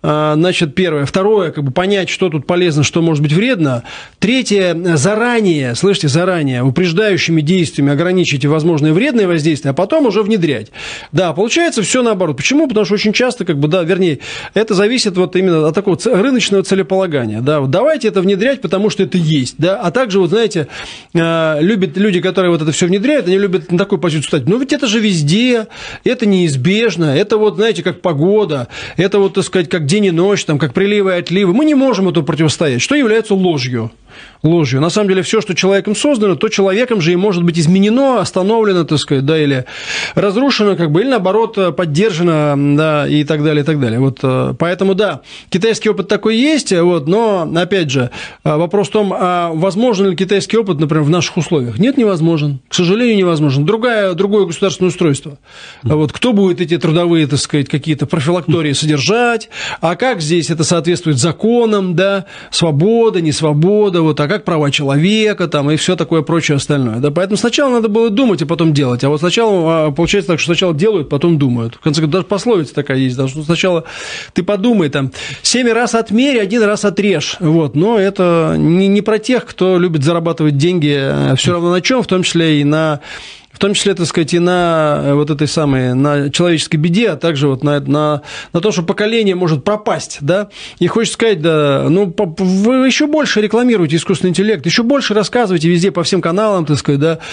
Значит, первое. Второе, как бы понять, что тут полезно, что может быть вредно. Третье, заранее, слышите, заранее, упреждающими действиями ограничить возможные вредные воздействия, а потом уже внедрять. Да, получается все наоборот. Почему? Потому что очень часто, как бы, да, вернее, это зависит вот именно от такого рыночного целеполагания. Да, вот давайте это внедрять, потому что это есть. Да, а также, вот знаете, любят люди, которые вот это все внедряют, они любят на такую позицию стать. Ну, ведь это же везде, это неизбежно, это вот, знаете, как погода, это вот, так сказать, как день и ночь, там, как приливы и отливы. Мы не можем этому противостоять, что является ложью. Ложью. На самом деле, все, что человеком создано, то человеком же и может быть изменено, остановлено, так сказать, да, или разрушено, как бы, или наоборот, поддержано, да, и так далее, и так далее. Вот, поэтому, да, китайский опыт такой есть, вот, но, опять же, вопрос в том, а возможен ли китайский опыт, например, в наших условиях? Нет, невозможен. К сожалению, невозможен. Другое государственное устройство. Вот, кто будет эти трудовые, так сказать, какие-то профилактории содержать, а как здесь это соответствует законам, да, свобода, не свобода, вот, а как права человека, там, и все такое прочее остальное. Да? Поэтому сначала надо было думать, а потом делать. А вот сначала, получается так, что сначала делают, потом думают. В конце концов, даже пословица такая есть, да, что сначала ты подумай, там, 7 раз отмерь, 1 раз отрежь. Вот. Но это не про тех, кто любит зарабатывать деньги все равно на чем, в том числе и на... В том числе, так сказать, и на вот этой самой, на человеческой беде, а также вот на то, что поколение может пропасть, да. И хочется сказать, да, ну, вы еще больше рекламируете искусственный интеллект, еще больше рассказывайте везде по всем каналам, так сказать, да,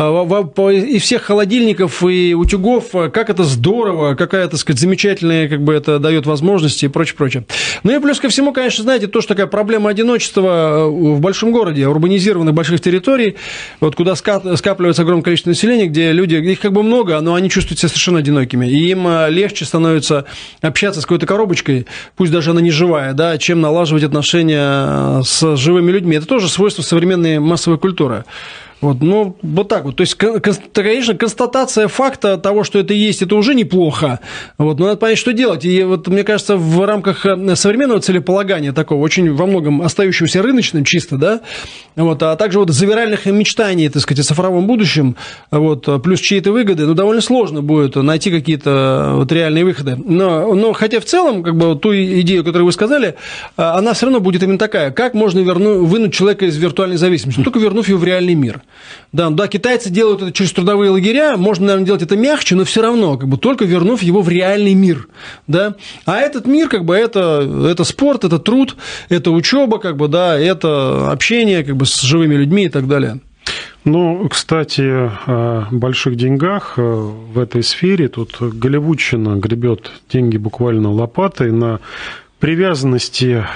из всех холодильников и утюгов, как это здорово, какая, так сказать, замечательная, как бы, это дает возможности и прочее, прочее. Ну и плюс ко всему, конечно, знаете, то, что такая проблема одиночества в большом городе, урбанизированных больших территорий, вот куда скапливается огромное количество населения, где люди, их как бы много, но они чувствуют себя совершенно одинокими, и им легче становится общаться с какой-то коробочкой, пусть даже она не живая, да, чем налаживать отношения с живыми людьми. Это тоже свойство современной массовой культуры. Вот, ну, вот так вот. То есть, конечно, констатация факта того, что это есть, это уже неплохо. Вот, но надо понять, что делать. И вот, мне кажется, в рамках современного целеполагания такого, очень во многом остающегося рыночным чисто, да, вот, а также вот завиральных мечтаний, так сказать, о цифровом будущем, вот, плюс чьи-то выгоды, ну, довольно сложно будет найти какие-то вот реальные выходы. Но хотя в целом, как бы, ту идею, которую вы сказали, она все равно будет именно такая. Как можно вынуть человека из виртуальной зависимости? Только вернув его в реальный мир. Да, китайцы делают это через трудовые лагеря, можно, наверное, делать это мягче, но все равно, как бы, только вернув его в реальный мир, да. А этот мир, как бы, это спорт, это труд, это учеба, как бы, да, это общение, как бы, с живыми людьми и так далее. Ну, кстати, о больших деньгах в этой сфере. Тут голливудщина гребет деньги буквально лопатой на привязанности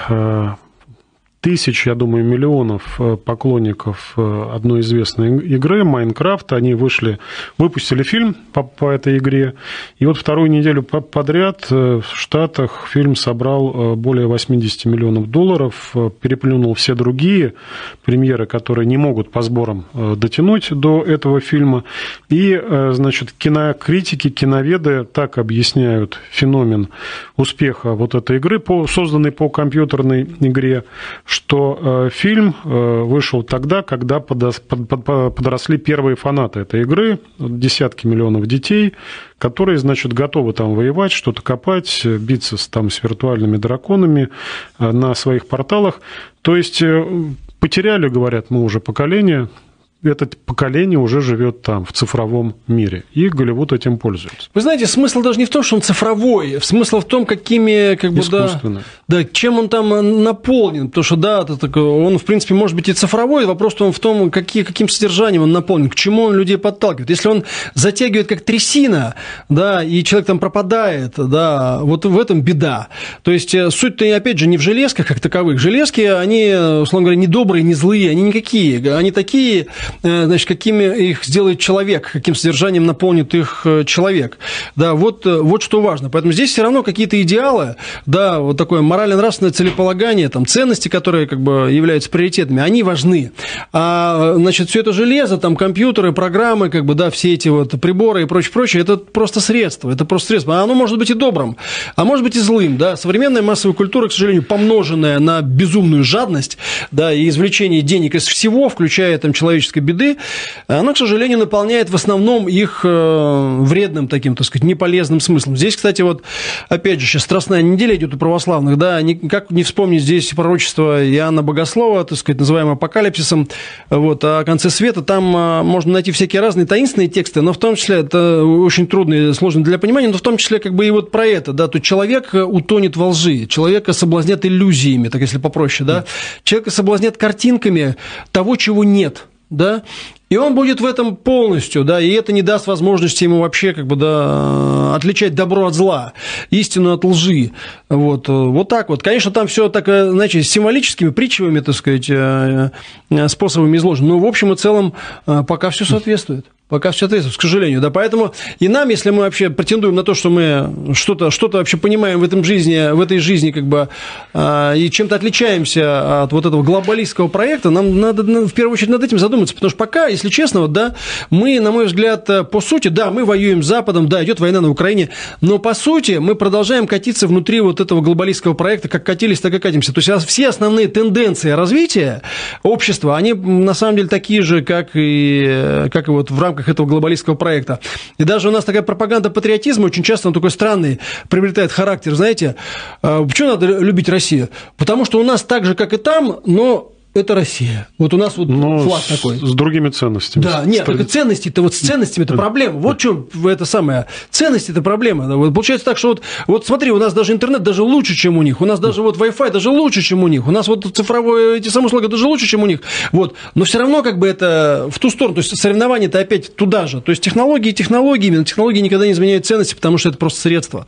тысяч, я думаю, миллионов поклонников одной известной игры «Майнкрафт». Они выпустили фильм по этой игре, и вот вторую неделю подряд в Штатах фильм собрал более 80 миллионов долларов, переплюнул все другие премьеры, которые не могут по сборам дотянуть до этого фильма. И, значит, кинокритики, киноведы так объясняют феномен успеха вот этой игры, созданной по компьютерной игре, что фильм вышел тогда, когда подросли первые фанаты этой игры, десятки миллионов детей, которые, значит, готовы там воевать, что-то копать, биться там с виртуальными драконами на своих порталах. То есть потеряли, говорят, мы уже поколение. Это поколение уже живет там, в цифровом мире, и Голливуд этим пользуется. Вы знаете, смысл даже не в том, что он цифровой, смысл в том, какими, как бы, да, чем он там наполнен, потому что, да, он, в принципе, может быть и цифровой, вопрос в том, каким содержанием он наполнен, к чему он людей подталкивает. Если он затягивает как трясина, да, и человек там пропадает, да, вот в этом беда. То есть суть-то, опять же, не в железках как таковых. Железки, они, условно говоря, не добрые, не злые, они никакие, они такие, значит, какими их сделает человек, каким содержанием наполнит их человек. Да, вот что важно. Поэтому здесь все равно какие-то идеалы, да, вот такое морально-нравственное целеполагание, там, ценности, которые, как бы, являются приоритетами, они важны. А, значит, все это железо, там, компьютеры, программы, как бы, да, все эти вот приборы и прочее, это просто средство, А оно может быть и добрым, а может быть и злым, да. Современная массовая культура, к сожалению, помноженная на безумную жадность, да, и извлечение денег из всего, включая там человеческое экономической беды, она, к сожалению, наполняет в основном их вредным таким, так сказать, неполезным смыслом. Здесь, кстати, вот, опять же, сейчас Страстная неделя идет у православных, да, как не вспомнить здесь пророчество Иоанна Богослова, так сказать, называемое апокалипсисом, вот, о конце света. Там можно найти всякие разные таинственные тексты, но в том числе, это очень трудно и сложно для понимания, но в том числе как бы и вот про это, да, то человек утонет во лжи, человека соблазнят иллюзиями, так если попроще, да, человека соблазнят картинками того, чего нет, да, и он будет в этом полностью, да, и это не даст возможности ему вообще, как бы, да, отличать добро от зла, истину от лжи, вот так вот. Конечно, там все так, знаете, символическими притчами, так сказать, способами изложено, но в общем и целом пока все соответствует. Пока все соответствует, к сожалению, да, поэтому и нам, если мы вообще претендуем на то, что мы что-то вообще понимаем в этой жизни, как бы, и чем-то отличаемся от вот этого глобалистского проекта, нам надо в первую очередь над этим задуматься, потому что пока, если честно, вот, да, мы, на мой взгляд, по сути, да, мы воюем с Западом, да, идет война на Украине, но по сути мы продолжаем катиться внутри вот этого глобалистского проекта, как катились, так и катимся. То есть все основные тенденции развития общества, они на самом деле такие же, как и вот в рамках этого глобалистского проекта. И даже у нас такая пропаганда патриотизма очень часто, он такой странный, приобретает характер, знаете, почему надо любить Россию? Потому что у нас так же, как и там, но это Россия. Вот у нас вот флаг такой. С другими ценностями. Да, нет, только ценности-то, вот с ценностями это проблема. Вот в чем это самое. Ценности это проблема. Вот получается так, что вот смотри, у нас даже интернет даже лучше, чем у них. У нас даже вот Wi-Fi даже лучше, чем у них. У нас вот цифровые эти самые услуги даже лучше, чем у них. Вот. Но все равно как бы это в ту сторону. То есть соревнования-то опять туда же. То есть технологии технологиями, но технологии никогда не изменяют ценности, потому что это просто средство.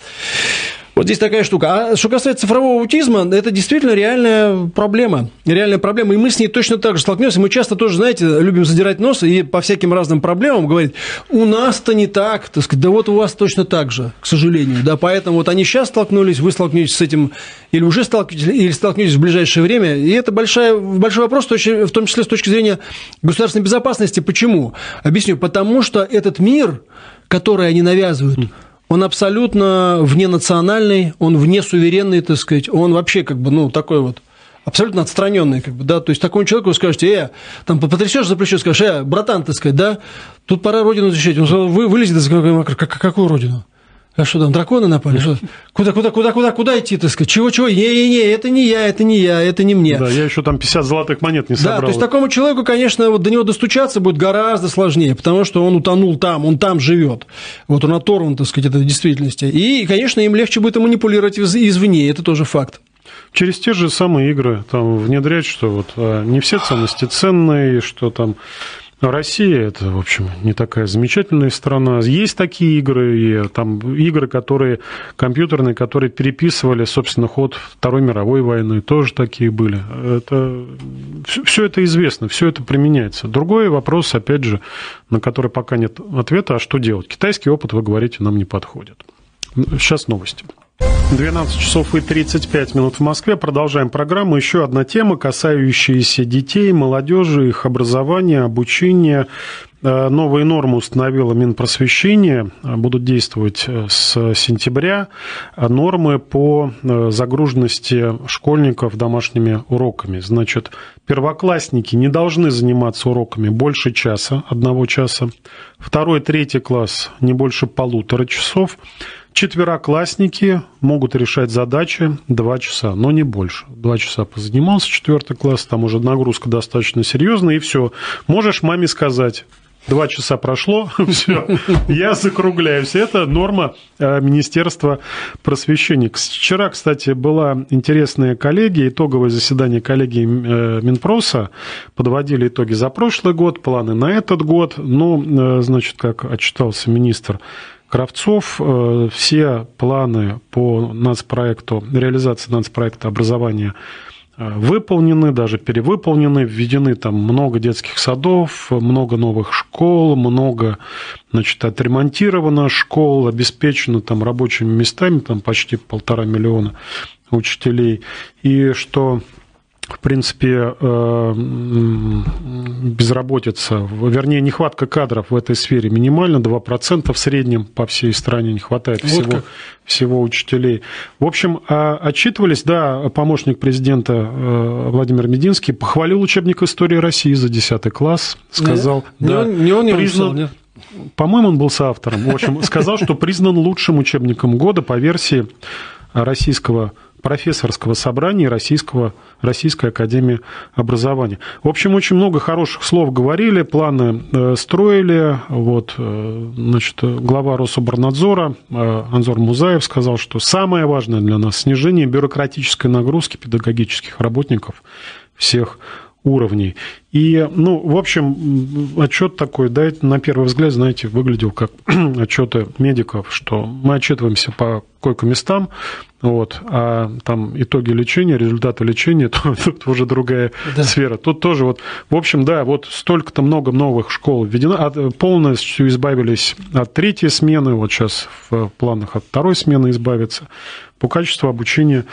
Вот здесь такая штука. А что касается цифрового аутизма, это действительно реальная проблема. Реальная проблема. И мы с ней точно так же столкнемся. Мы часто тоже, знаете, любим задирать нос и по всяким разным проблемам говорить, у нас-то не так, так сказать, да вот у вас точно так же, к сожалению. Да, поэтому вот они сейчас столкнулись, вы столкнетесь с этим, или уже столкнетесь в ближайшее время. И это большой вопрос, в том числе с точки зрения государственной безопасности. Почему? Объясню. Потому что этот мир, который они навязывают, он абсолютно вненациональный, он внесуверенный, так сказать, он вообще как бы, ну, такой вот абсолютно отстраненный, как бы, да, то есть такому человеку вы скажете, там потрясешь за плечо, скажешь, братан, так сказать, да, тут пора родину защищать, он вылезет и скажет, какую родину? А что там, драконы напали? Что? Куда идти, так сказать? Чего? Не, это не я, это не мне. Да, я еще там 50 золотых монет не собрал. Да, то есть такому человеку, конечно, вот до него достучаться будет гораздо сложнее, потому что он утонул там, он там живет. Вот он оторван, так сказать, от действительности. И, конечно, им легче будет манипулировать извне, это тоже факт. Через те же самые игры там внедрять, что вот не все ценности ценные, что там Россия – это, в общем, не такая замечательная страна. Есть такие игры, и там игры, компьютерные, которые переписывали, собственно, ход Второй мировой войны, тоже такие были. Все это известно, все это применяется. Другой вопрос, опять же, на который пока нет ответа, а что делать? Китайский опыт, вы говорите, нам не подходит. Сейчас новости. 12 часов и 35 минут в Москве. Продолжаем программу. Еще одна тема, касающаяся детей, молодежи, их образования, обучения. Новые нормы установило Минпросвещение, будут действовать с сентября. Нормы по загруженности школьников домашними уроками. Значит, первоклассники не должны заниматься уроками больше часа, 1 часа. 2-3 класс не больше 1,5 часов. Четвероклассники могут решать задачи 2 часа, но не больше. 2 часа позанимался 4 класс, там уже нагрузка достаточно серьезная, и все. Можешь маме сказать, 2 часа прошло, все, я закругляюсь. Это норма Министерства просвещения. Вчера, кстати, была интересная коллегия, итоговое заседание коллегии Минпроса. Подводили итоги за прошлый год, планы на этот год. Ну, значит, как отчитался министр Кравцов, все планы по нацпроекту, реализации нацпроекта образования выполнены, даже перевыполнены, введены там много детских садов, много новых школ, много, значит, отремонтировано школ, обеспечено там рабочими местами, там почти 1,5 миллиона учителей. И что в принципе, безработица, вернее, нехватка кадров в этой сфере минимальна, 2% в среднем по всей стране не хватает всего учителей. В общем, отчитывались, да, помощник президента Владимир Мединский похвалил учебник истории России за 10 класс, сказал... Не он написал, нет? По-моему, он был соавтором. В общем, сказал, что признан лучшим учебником года по версии Российского профессорского собрания Российской академии образования. В общем, очень много хороших слов говорили, планы строили. Вот, значит, глава Рособорнадзора Анзор Музаев сказал, что самое важное для нас – снижение бюрократической нагрузки педагогических работников всех уровней. И, в общем, отчет такой, да, на первый взгляд, знаете, выглядел как отчеты медиков, что мы отчитываемся по койко-местам, вот, а там итоги лечения, результаты лечения, тут уже другая сфера. Тут тоже вот, в общем, да, вот столько-то много новых школ введено, полностью избавились от 3-й смены, вот сейчас в планах от 2-й смены избавиться. По качеству обучения,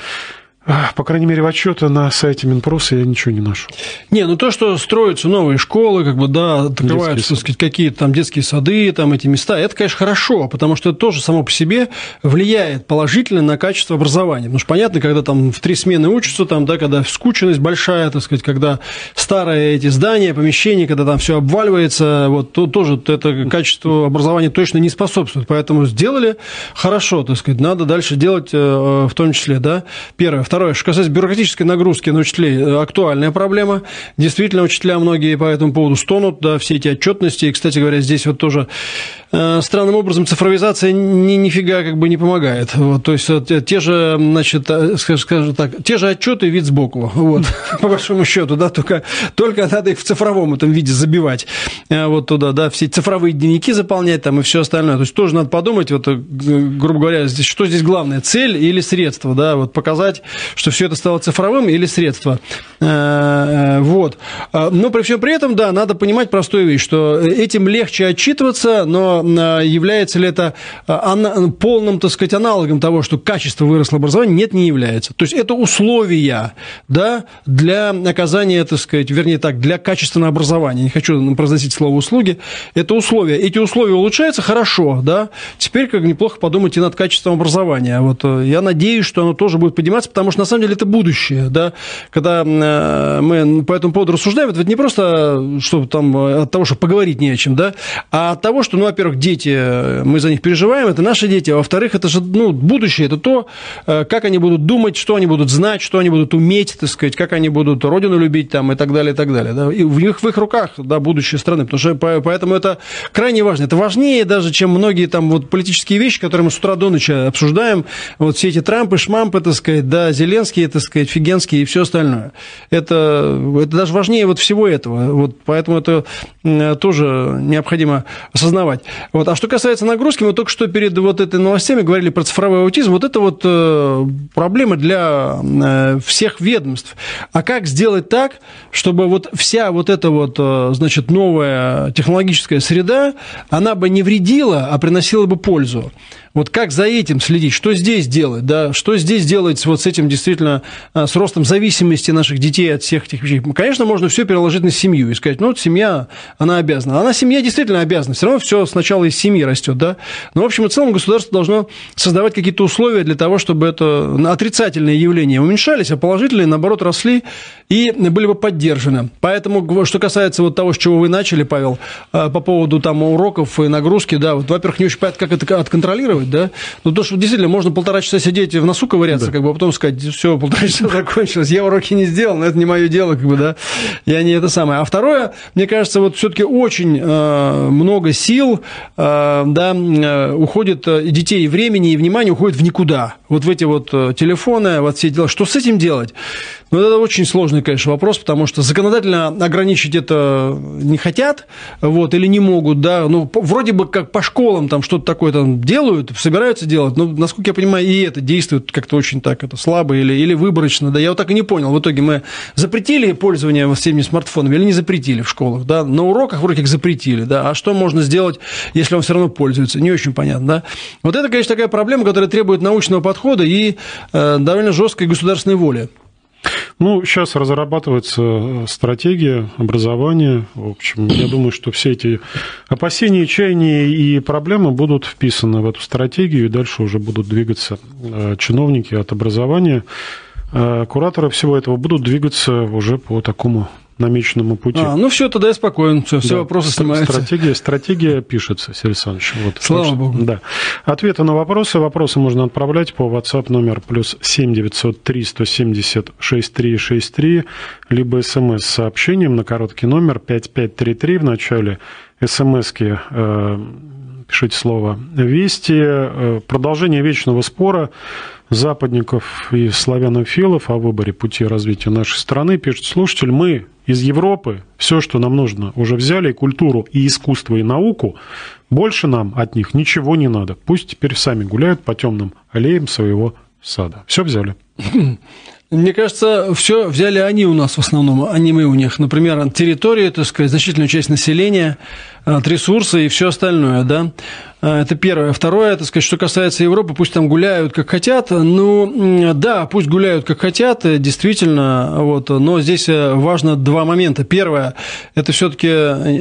по крайней мере, в отчёте на сайте Минпроса я ничего не нашел. То, что строятся новые школы, открываются, так сказать, какие-то там детские сады, там эти места, это, конечно, хорошо, потому что это тоже само по себе влияет положительно на качество образования. Потому что понятно, когда там в 3 смены учатся, там, да, когда скученность большая, так сказать, когда старые эти здания, помещения, когда там все обваливается, вот, то тоже это качество образования точно не способствует. Поэтому сделали хорошо, так сказать, надо дальше делать в том числе, да, первое. Второе, что касается бюрократической нагрузки на учителей, актуальная проблема. Действительно, учителя многие по этому поводу стонут, да, все эти отчетности. И, кстати говоря, здесь вот тоже странным образом цифровизация нифига как бы не помогает. Вот, то есть те же, значит, скажем так, те же отчеты вид сбоку, вот, по большому счету, да, только надо их в цифровом этом виде забивать вот туда, да, все цифровые дневники заполнять там и все остальное. То есть тоже надо подумать, вот, грубо говоря, что здесь главное, цель или средство, да, вот показать, что все это стало цифровым или средство. Вот. Но при всем при этом, да, надо понимать простую вещь, что этим легче отчитываться, но является ли это полным, так сказать, аналогом того, что качество выросло образования? Нет, не является. То есть это условия, да, для оказания, так сказать, вернее так, для качественного образования. Не хочу произносить слово услуги. Это условия. Эти условия улучшаются, хорошо, да. Теперь как неплохо подумать и над качеством образования. Вот я надеюсь, что оно тоже будет подниматься, потому что на самом деле это будущее, да. Когда мы по этому поводу рассуждаем, это не просто что там от того, что поговорить не о чем, да, а от того, что, во-первых, дети, мы за них переживаем, это наши дети, а во-вторых, это же, будущее, это то, как они будут думать, что они будут знать, что они будут уметь, так сказать, как они будут родину любить там и так далее, да, и в их руках, да, будущее страны, потому что поэтому это крайне важно, это важнее даже, чем многие там вот политические вещи, которые мы с утра до ночи обсуждаем, вот все эти Трампы, Шмампы, так сказать, да, Зеленские, так сказать, Фигенские и все остальное, это даже важнее вот всего этого, вот поэтому это тоже необходимо осознавать. Вот. А что касается нагрузки, мы только что перед вот этой новостями говорили про цифровой аутизм. Вот это вот проблема для всех ведомств. А как сделать так, чтобы вот вся вот эта вот, значит, новая технологическая среда, она бы не вредила, а приносила бы пользу? Вот как за этим следить? Что здесь делать? Да? Что здесь делать вот с этим действительно, с ростом зависимости наших детей от всех этих вещей? Конечно, можно все переложить на семью и сказать, вот семья, она обязана. Семья действительно обязана. Все равно все сначала из семьи растет, да? Но, в общем и целом, государство должно создавать какие-то условия для того, чтобы это отрицательные явления уменьшались, а положительные, наоборот, росли и были бы поддержаны. Поэтому, что касается вот того, с чего вы начали, Павел, по поводу там уроков и нагрузки, да, вот, во-первых, не очень понятно, как это отконтролировать, да, то, что действительно можно 1,5 часа сидеть в носу ковыряться, да, как бы, а потом сказать, все, 1,5 часа закончилось, я уроки не сделал, но это не мое дело, как бы, да, я не это самое. А второе, мне кажется, вот все-таки очень много сил, да, уходит детей, и времени, и внимания уходит в никуда. Вот в эти вот телефоны, вот все дела. Что с этим делать? Это очень сложный, конечно, вопрос, потому что законодательно ограничить это не хотят, вот, или не могут, да, вроде бы как по школам там что-то такое там делают, собираются делать, но, насколько я понимаю, и это действует как-то очень так, это слабо или выборочно, да, я вот так и не понял, в итоге мы запретили пользование всеми смартфонами или не запретили в школах, да, на уроках вроде как запретили, да, а что можно сделать, если он все равно пользуется, не очень понятно, да. Вот это, конечно, такая проблема, которая требует научного подхода и довольно жесткой государственной воли. Ну, сейчас разрабатывается стратегия образования. В общем, я думаю, что все эти опасения, чаяния и проблемы будут вписаны в эту стратегию, и дальше уже будут двигаться чиновники от образования. Кураторы всего этого будут двигаться уже по такому намеченному пути. Ну все, тогда я спокоен, все да, вопросы снимаются. Стратегия пишется, Сергей Александрович. Вот, слава богу. Да. Ответы на вопросы. Вопросы можно отправлять по WhatsApp номер +7 903 170 6363, либо СМС с сообщением на короткий номер 5533. В начале СМСки пишите слово «Вести». Продолжение вечного спора западников и славянофилов о выборе пути развития нашей страны. Пишет слушатель: мы из Европы все, что нам нужно, уже взяли, и культуру, и искусство, и науку. Больше нам от них ничего не надо. Пусть теперь сами гуляют по темным аллеям своего сада. Все взяли. Мне кажется, все взяли они у нас в основном, а не мы у них. Например, территорию, так сказать, значительную часть населения, ресурсы и все остальное, да. Это первое. Второе, так сказать, что касается Европы, пусть там гуляют как хотят. Ну, да, пусть гуляют как хотят, действительно, вот, но здесь важно два момента. Первое, это все-таки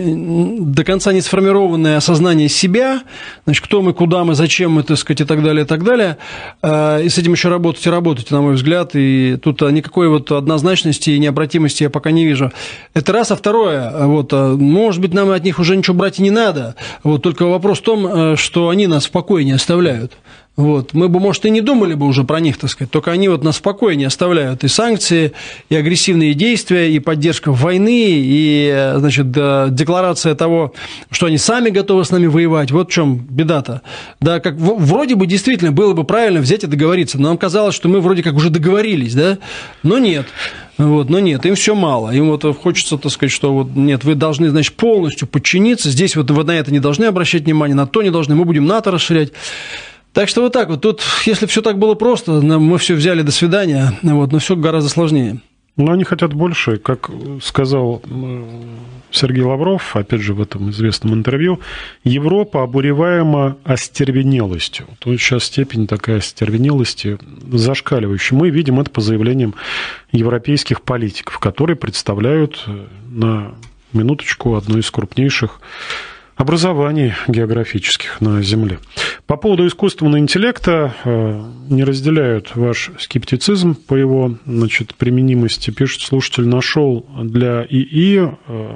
до конца не сформированное осознание себя, значит, кто мы, куда мы, зачем мы, так сказать, и так далее, и так далее. И с этим еще работать и работать, на мой взгляд, и тут никакой вот однозначности и необратимости я пока не вижу. Это раз. А второе, вот, может быть, нам от них уже ничего брать и не надо, вот, только вопрос в том, что они нас в покое не оставляют. Вот. Мы бы, может, и не думали бы уже про них, так сказать, только они вот нас в покое не оставляют. И санкции, и агрессивные действия, и поддержка войны, и, значит, декларация того, что они сами готовы с нами воевать. Вот в чем беда-то. Да, как, вроде бы действительно было бы правильно взять и договориться, но нам казалось, что мы вроде как уже договорились, да, но нет. Вот, но нет, им все мало. Им вот хочется, так сказать, что вот нет, вы должны, значит, полностью подчиниться. Здесь вот вы на это не должны обращать внимание, на то не должны. Мы будем НАТО расширять. Так что вот так вот. Тут, если все так было просто, мы все взяли, до свидания, вот, но все гораздо сложнее. Но они хотят больше, как сказал Сергей Лавров, опять же, в этом известном интервью, Европа обуреваема остервенелостью. Тут сейчас степень такая остервенелости зашкаливающая. Мы видим это по заявлениям европейских политиков, которые представляют, на минуточку, одно из крупнейших образований географических на Земле. По поводу искусственного интеллекта не разделяют ваш скептицизм по его, значит, применимости. Пишет слушатель: нашел для ИИ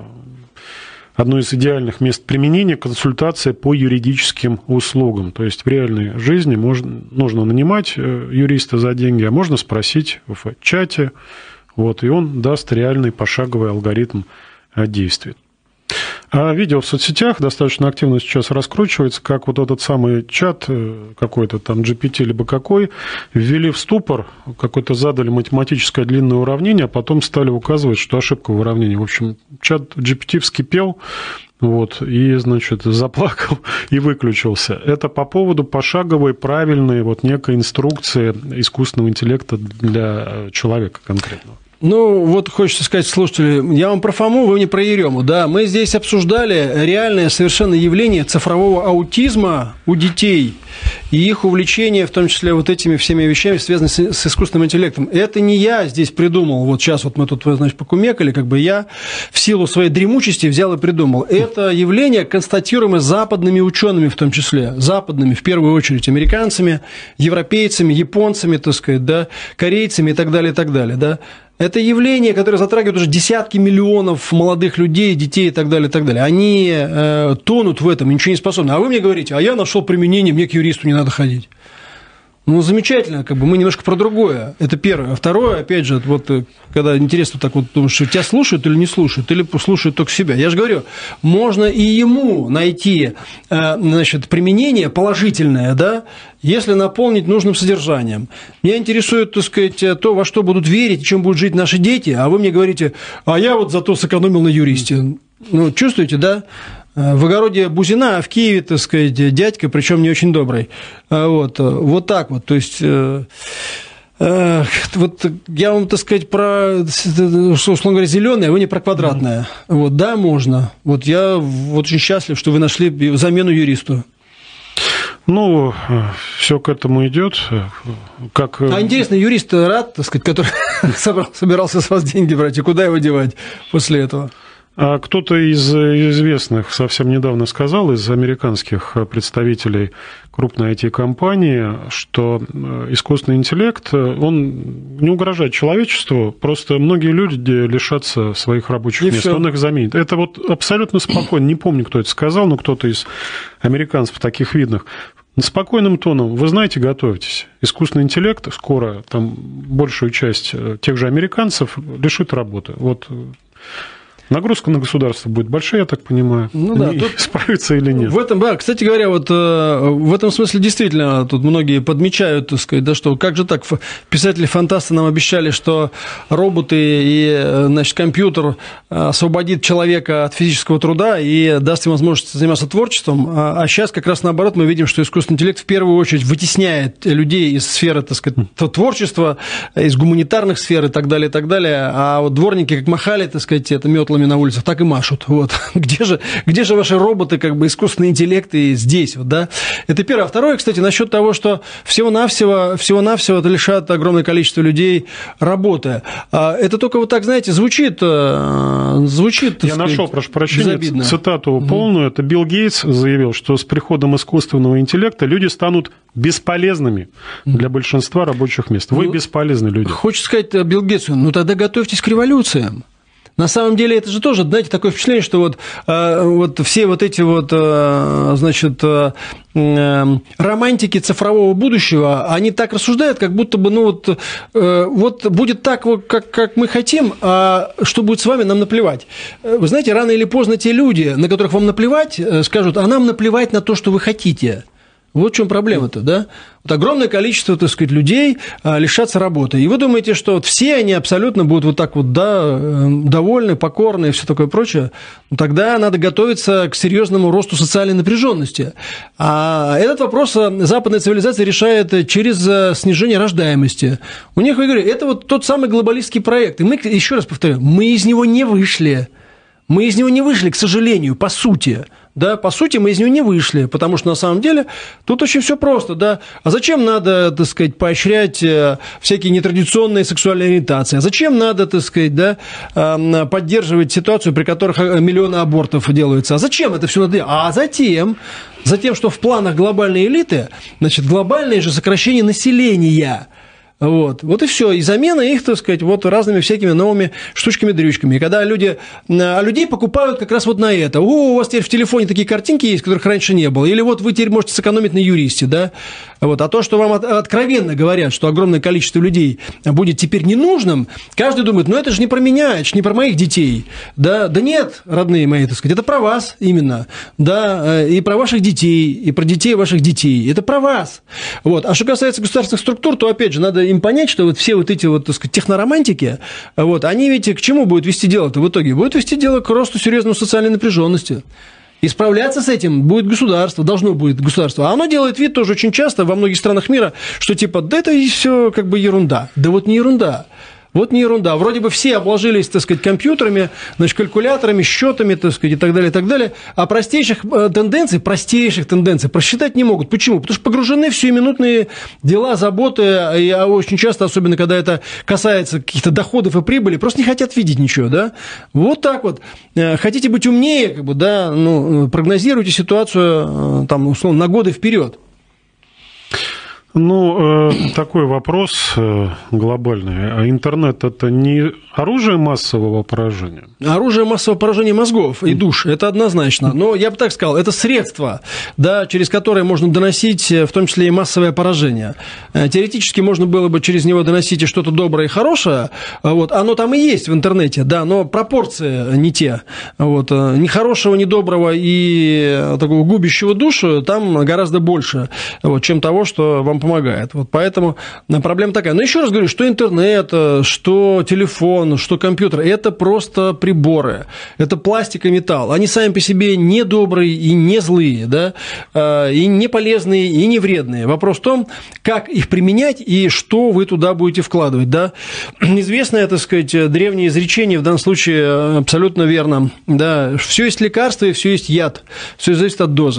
одно из идеальных мест применения — консультация по юридическим услугам. То есть в реальной жизни нужно нанимать юриста за деньги, а можно спросить в чате, вот, и он даст реальный пошаговый алгоритм действий. А видео в соцсетях достаточно активно сейчас раскручивается, как вот этот самый чат какой-то там GPT либо какой, ввели в ступор, какое-то задали математическое длинное уравнение, а потом стали указывать, что ошибка в уравнении. В общем, чат GPT вскипел, вот, и, значит, заплакал и выключился. Это по поводу пошаговой, правильной вот некой инструкции искусственного интеллекта для человека конкретного. Ну, вот хочется сказать, слушатели, я вам про Фому, вы мне про Ерему. Да, мы здесь обсуждали реальное совершенно явление цифрового аутизма у детей и их увлечение, в том числе вот этими всеми вещами, связанными с искусственным интеллектом. Это не я здесь придумал. Вот сейчас вот мы тут, значит, покумекали, как бы я в силу своей дремучести взял и придумал. Это явление констатируемое западными учеными, в том числе. Западными, в первую очередь, американцами, европейцами, японцами, так сказать, да, корейцами и так далее, да. Это явление, которое затрагивает уже десятки миллионов молодых людей, детей и так далее, и так далее. Они тонут в этом, ничего не способны. А вы мне говорите: а я нашел применение, мне к юристу не надо ходить. Ну, замечательно, как бы мы немножко про другое. Это первое. А второе, опять же, вот когда интересно так вот, думаешь, что тебя слушают или не слушают, или слушают только себя. Я же говорю, можно и ему найти, значит, применение положительное, да, если наполнить нужным содержанием. Меня интересует, так сказать, то, во что будут верить, чем будут жить наши дети, а вы мне говорите: а я вот зато сэкономил на юристе. Ну, чувствуете, да? В огороде бузина, а в Киеве, так сказать, дядька, причем не очень добрый. Вот так вот. То есть, вот я вам, так сказать, про, условно говоря, зеленое, а вы не про квадратное. Вот, да, можно. Вот я вот очень счастлив, что вы нашли замену юристу. Ну, все к этому идет. Как... А интересно, юрист рад, так сказать, который собирался с вас деньги брать, и куда его девать после этого? А кто-то из известных совсем недавно сказал, из американских представителей крупной IT-компании, что искусственный интеллект, он не угрожает человечеству, просто многие люди лишатся своих рабочих мест, он их заменит. Это вот абсолютно спокойно, не помню, кто это сказал, но кто-то из американцев таких видных. Спокойным тоном, вы знаете, готовьтесь. Искусственный интеллект скоро там большую часть тех же американцев лишит работы. Вот. Нагрузка на государство будет большая, я так понимаю. Ну да, тут справится или нет. В этом, да, кстати говоря, вот в этом смысле действительно тут многие подмечают, так сказать, да, что как же так, писатели-фантасты нам обещали, что роботы и, значит, компьютер освободит человека от физического труда и даст ему возможность заниматься творчеством, а сейчас как раз наоборот мы видим, что искусственный интеллект в первую очередь вытесняет людей из сферы, так сказать, творчества, из гуманитарных сфер и так далее, а вот дворники как махали, так сказать, это метлами на улицах, так и машут. Вот. Где же ваши роботы, как бы искусственный интеллект и здесь, вот, да? Это первое. А второе, кстати, насчет того, что всего-навсего это лишат огромное количество людей работы. Это только вот так, знаете, звучит. Я сказать, нашел, прошу прощения, безобидно. Цитату полную. Это Билл Гейтс заявил, что с приходом искусственного интеллекта люди станут бесполезными для большинства рабочих мест. Вы бесполезны люди. Хочется сказать Билл Гейтсу, ну тогда готовьтесь к революциям. На самом деле это же тоже, знаете, такое впечатление, что вот все вот эти вот, значит, романтики цифрового будущего, они так рассуждают, как будто бы, ну вот будет так, как мы хотим, а что будет с вами, нам наплевать. Вы знаете, рано или поздно те люди, на которых вам наплевать, скажут, а нам наплевать на то, что вы хотите. Вот в чем проблема-то, да? Вот огромное количество, так сказать, людей лишатся работы. И вы думаете, что вот все они абсолютно будут вот так вот, да, довольны, покорны и все такое прочее? Ну, тогда надо готовиться к серьезному росту социальной напряженности. А этот вопрос западная цивилизация решает через снижение рождаемости. У них, я говорю, это вот тот самый глобалистский проект. И мы, еще раз повторяю, мы из него не вышли. Мы из него не вышли, к сожалению, по сути. Да, по сути, мы из него не вышли, потому что, на самом деле, тут очень все просто, да. А зачем надо, так сказать, поощрять всякие нетрадиционные сексуальные ориентации? А зачем надо, так сказать, да, поддерживать ситуацию, при которых миллионы абортов делаются? А зачем это все надо делать? А затем, что в планах глобальной элиты, значит, глобальное же сокращение населения. Вот и все. И замена их, так сказать, вот разными всякими новыми штучками-дрючками. И когда людей покупают как раз вот на это. У вас теперь в телефоне такие картинки есть, которых раньше не было. Или вот вы теперь можете сэкономить на юристе, да. Вот. А то, что вам откровенно говорят, что огромное количество людей будет теперь ненужным, каждый думает, ну это же не про меня, это же не про моих детей. Да нет, родные мои, так сказать, это про вас именно. Да, и про ваших детей, и про детей ваших детей. Это про вас. Вот. А что касается государственных структур, то, опять же, надо им понять, что вот все вот эти вот, так сказать, техноромантики, вот, они ведь к чему будут вести дело-то в итоге? Будут вести дело к росту серьезной социальной напряженности. И справляться с этим будет государство, должно будет государство. А оно делает вид тоже очень часто во многих странах мира, что типа, да это и все как бы ерунда. Да вот не ерунда. Вот не ерунда. Вроде бы все обложились, так сказать, компьютерами, значит, калькуляторами, счетами, так сказать, и так далее, а простейших тенденций просчитать не могут. Почему? Потому что погружены в сиюминутные дела, заботы, и очень часто, особенно когда это касается каких-то доходов и прибыли, просто не хотят видеть ничего, да? Вот так вот. Хотите быть умнее, как бы, да, ну, прогнозируйте ситуацию, там, условно, на годы вперед. Ну, такой вопрос глобальный. А интернет – это не оружие массового поражения? Оружие массового поражения мозгов и душ – это однозначно. Но я бы так сказал, это средство, да, через которое можно доносить, в том числе и массовое поражение. Теоретически можно было бы через него доносить и что-то доброе и хорошее. Вот, оно там и есть в интернете, да, но пропорции не те. Вот, ни хорошего, ни доброго и такого губящего душу там гораздо больше, вот, чем того, что вам помогает. Вот поэтому проблема такая. Но еще раз говорю, что интернет, что телефон, что компьютер – это просто приборы. Это пластик и металл. Они сами по себе не добрые и не злые, да, и не полезные, и не вредные. Вопрос в том, как их применять и что вы туда будете вкладывать. Да. Известное, так сказать, древнее изречение в данном случае абсолютно верно. Да. Все есть лекарство и все есть яд. Все зависит от дозы.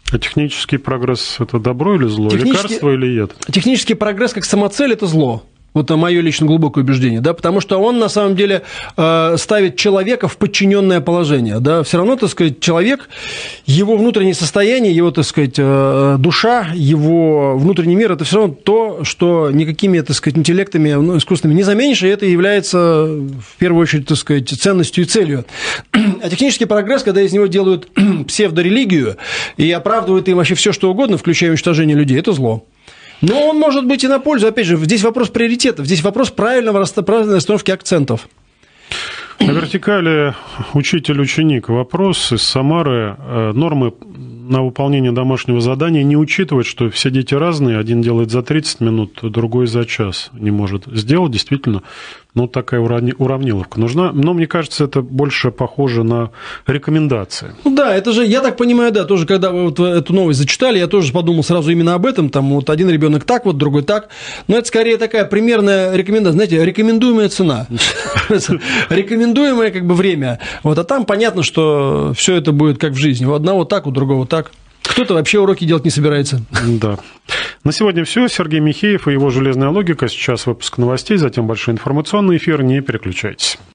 А технический прогресс – это добро или зло? Лекарство или яд? Технический прогресс как самоцель – это зло. Вот мое лично глубокое убеждение, да, потому что он, на самом деле, ставит человека в подчиненное положение, да, все равно, так сказать, человек, его внутреннее состояние, его, так сказать, душа, его внутренний мир, это все равно то, что никакими, так сказать, интеллектами искусственными не заменишь, и это является, в первую очередь, так сказать, ценностью и целью. А технический прогресс, когда из него делают псевдорелигию и оправдывают им вообще все, что угодно, включая уничтожение людей, это зло. Но он может быть и на пользу. Опять же, здесь вопрос приоритетов, здесь вопрос правильной расстановки акцентов. На вертикали учитель-ученик. Вопрос из Самары. Нормы на выполнение домашнего задания не учитывать, что все дети разные. Один делает за 30 минут, другой за час не может сделать. Действительно, такая уравниловка нужна. Но мне кажется, это больше похоже на рекомендации. Да, это же, я так понимаю, да, тоже, когда вы вот эту новость зачитали, я тоже подумал сразу именно об этом. Там вот один ребенок так, вот другой так. Но это скорее такая примерная рекомендация. Знаете, рекомендуемая цена. Рекомендуемое как бы время. Вот, а там понятно, что все это будет как в жизни. У одного так, у другого так. Кто-то вообще уроки делать не собирается. Да. На сегодня все. Сергей Михеев и его «Железная логика». Сейчас выпуск новостей, затем большой информационный эфир. Не переключайтесь.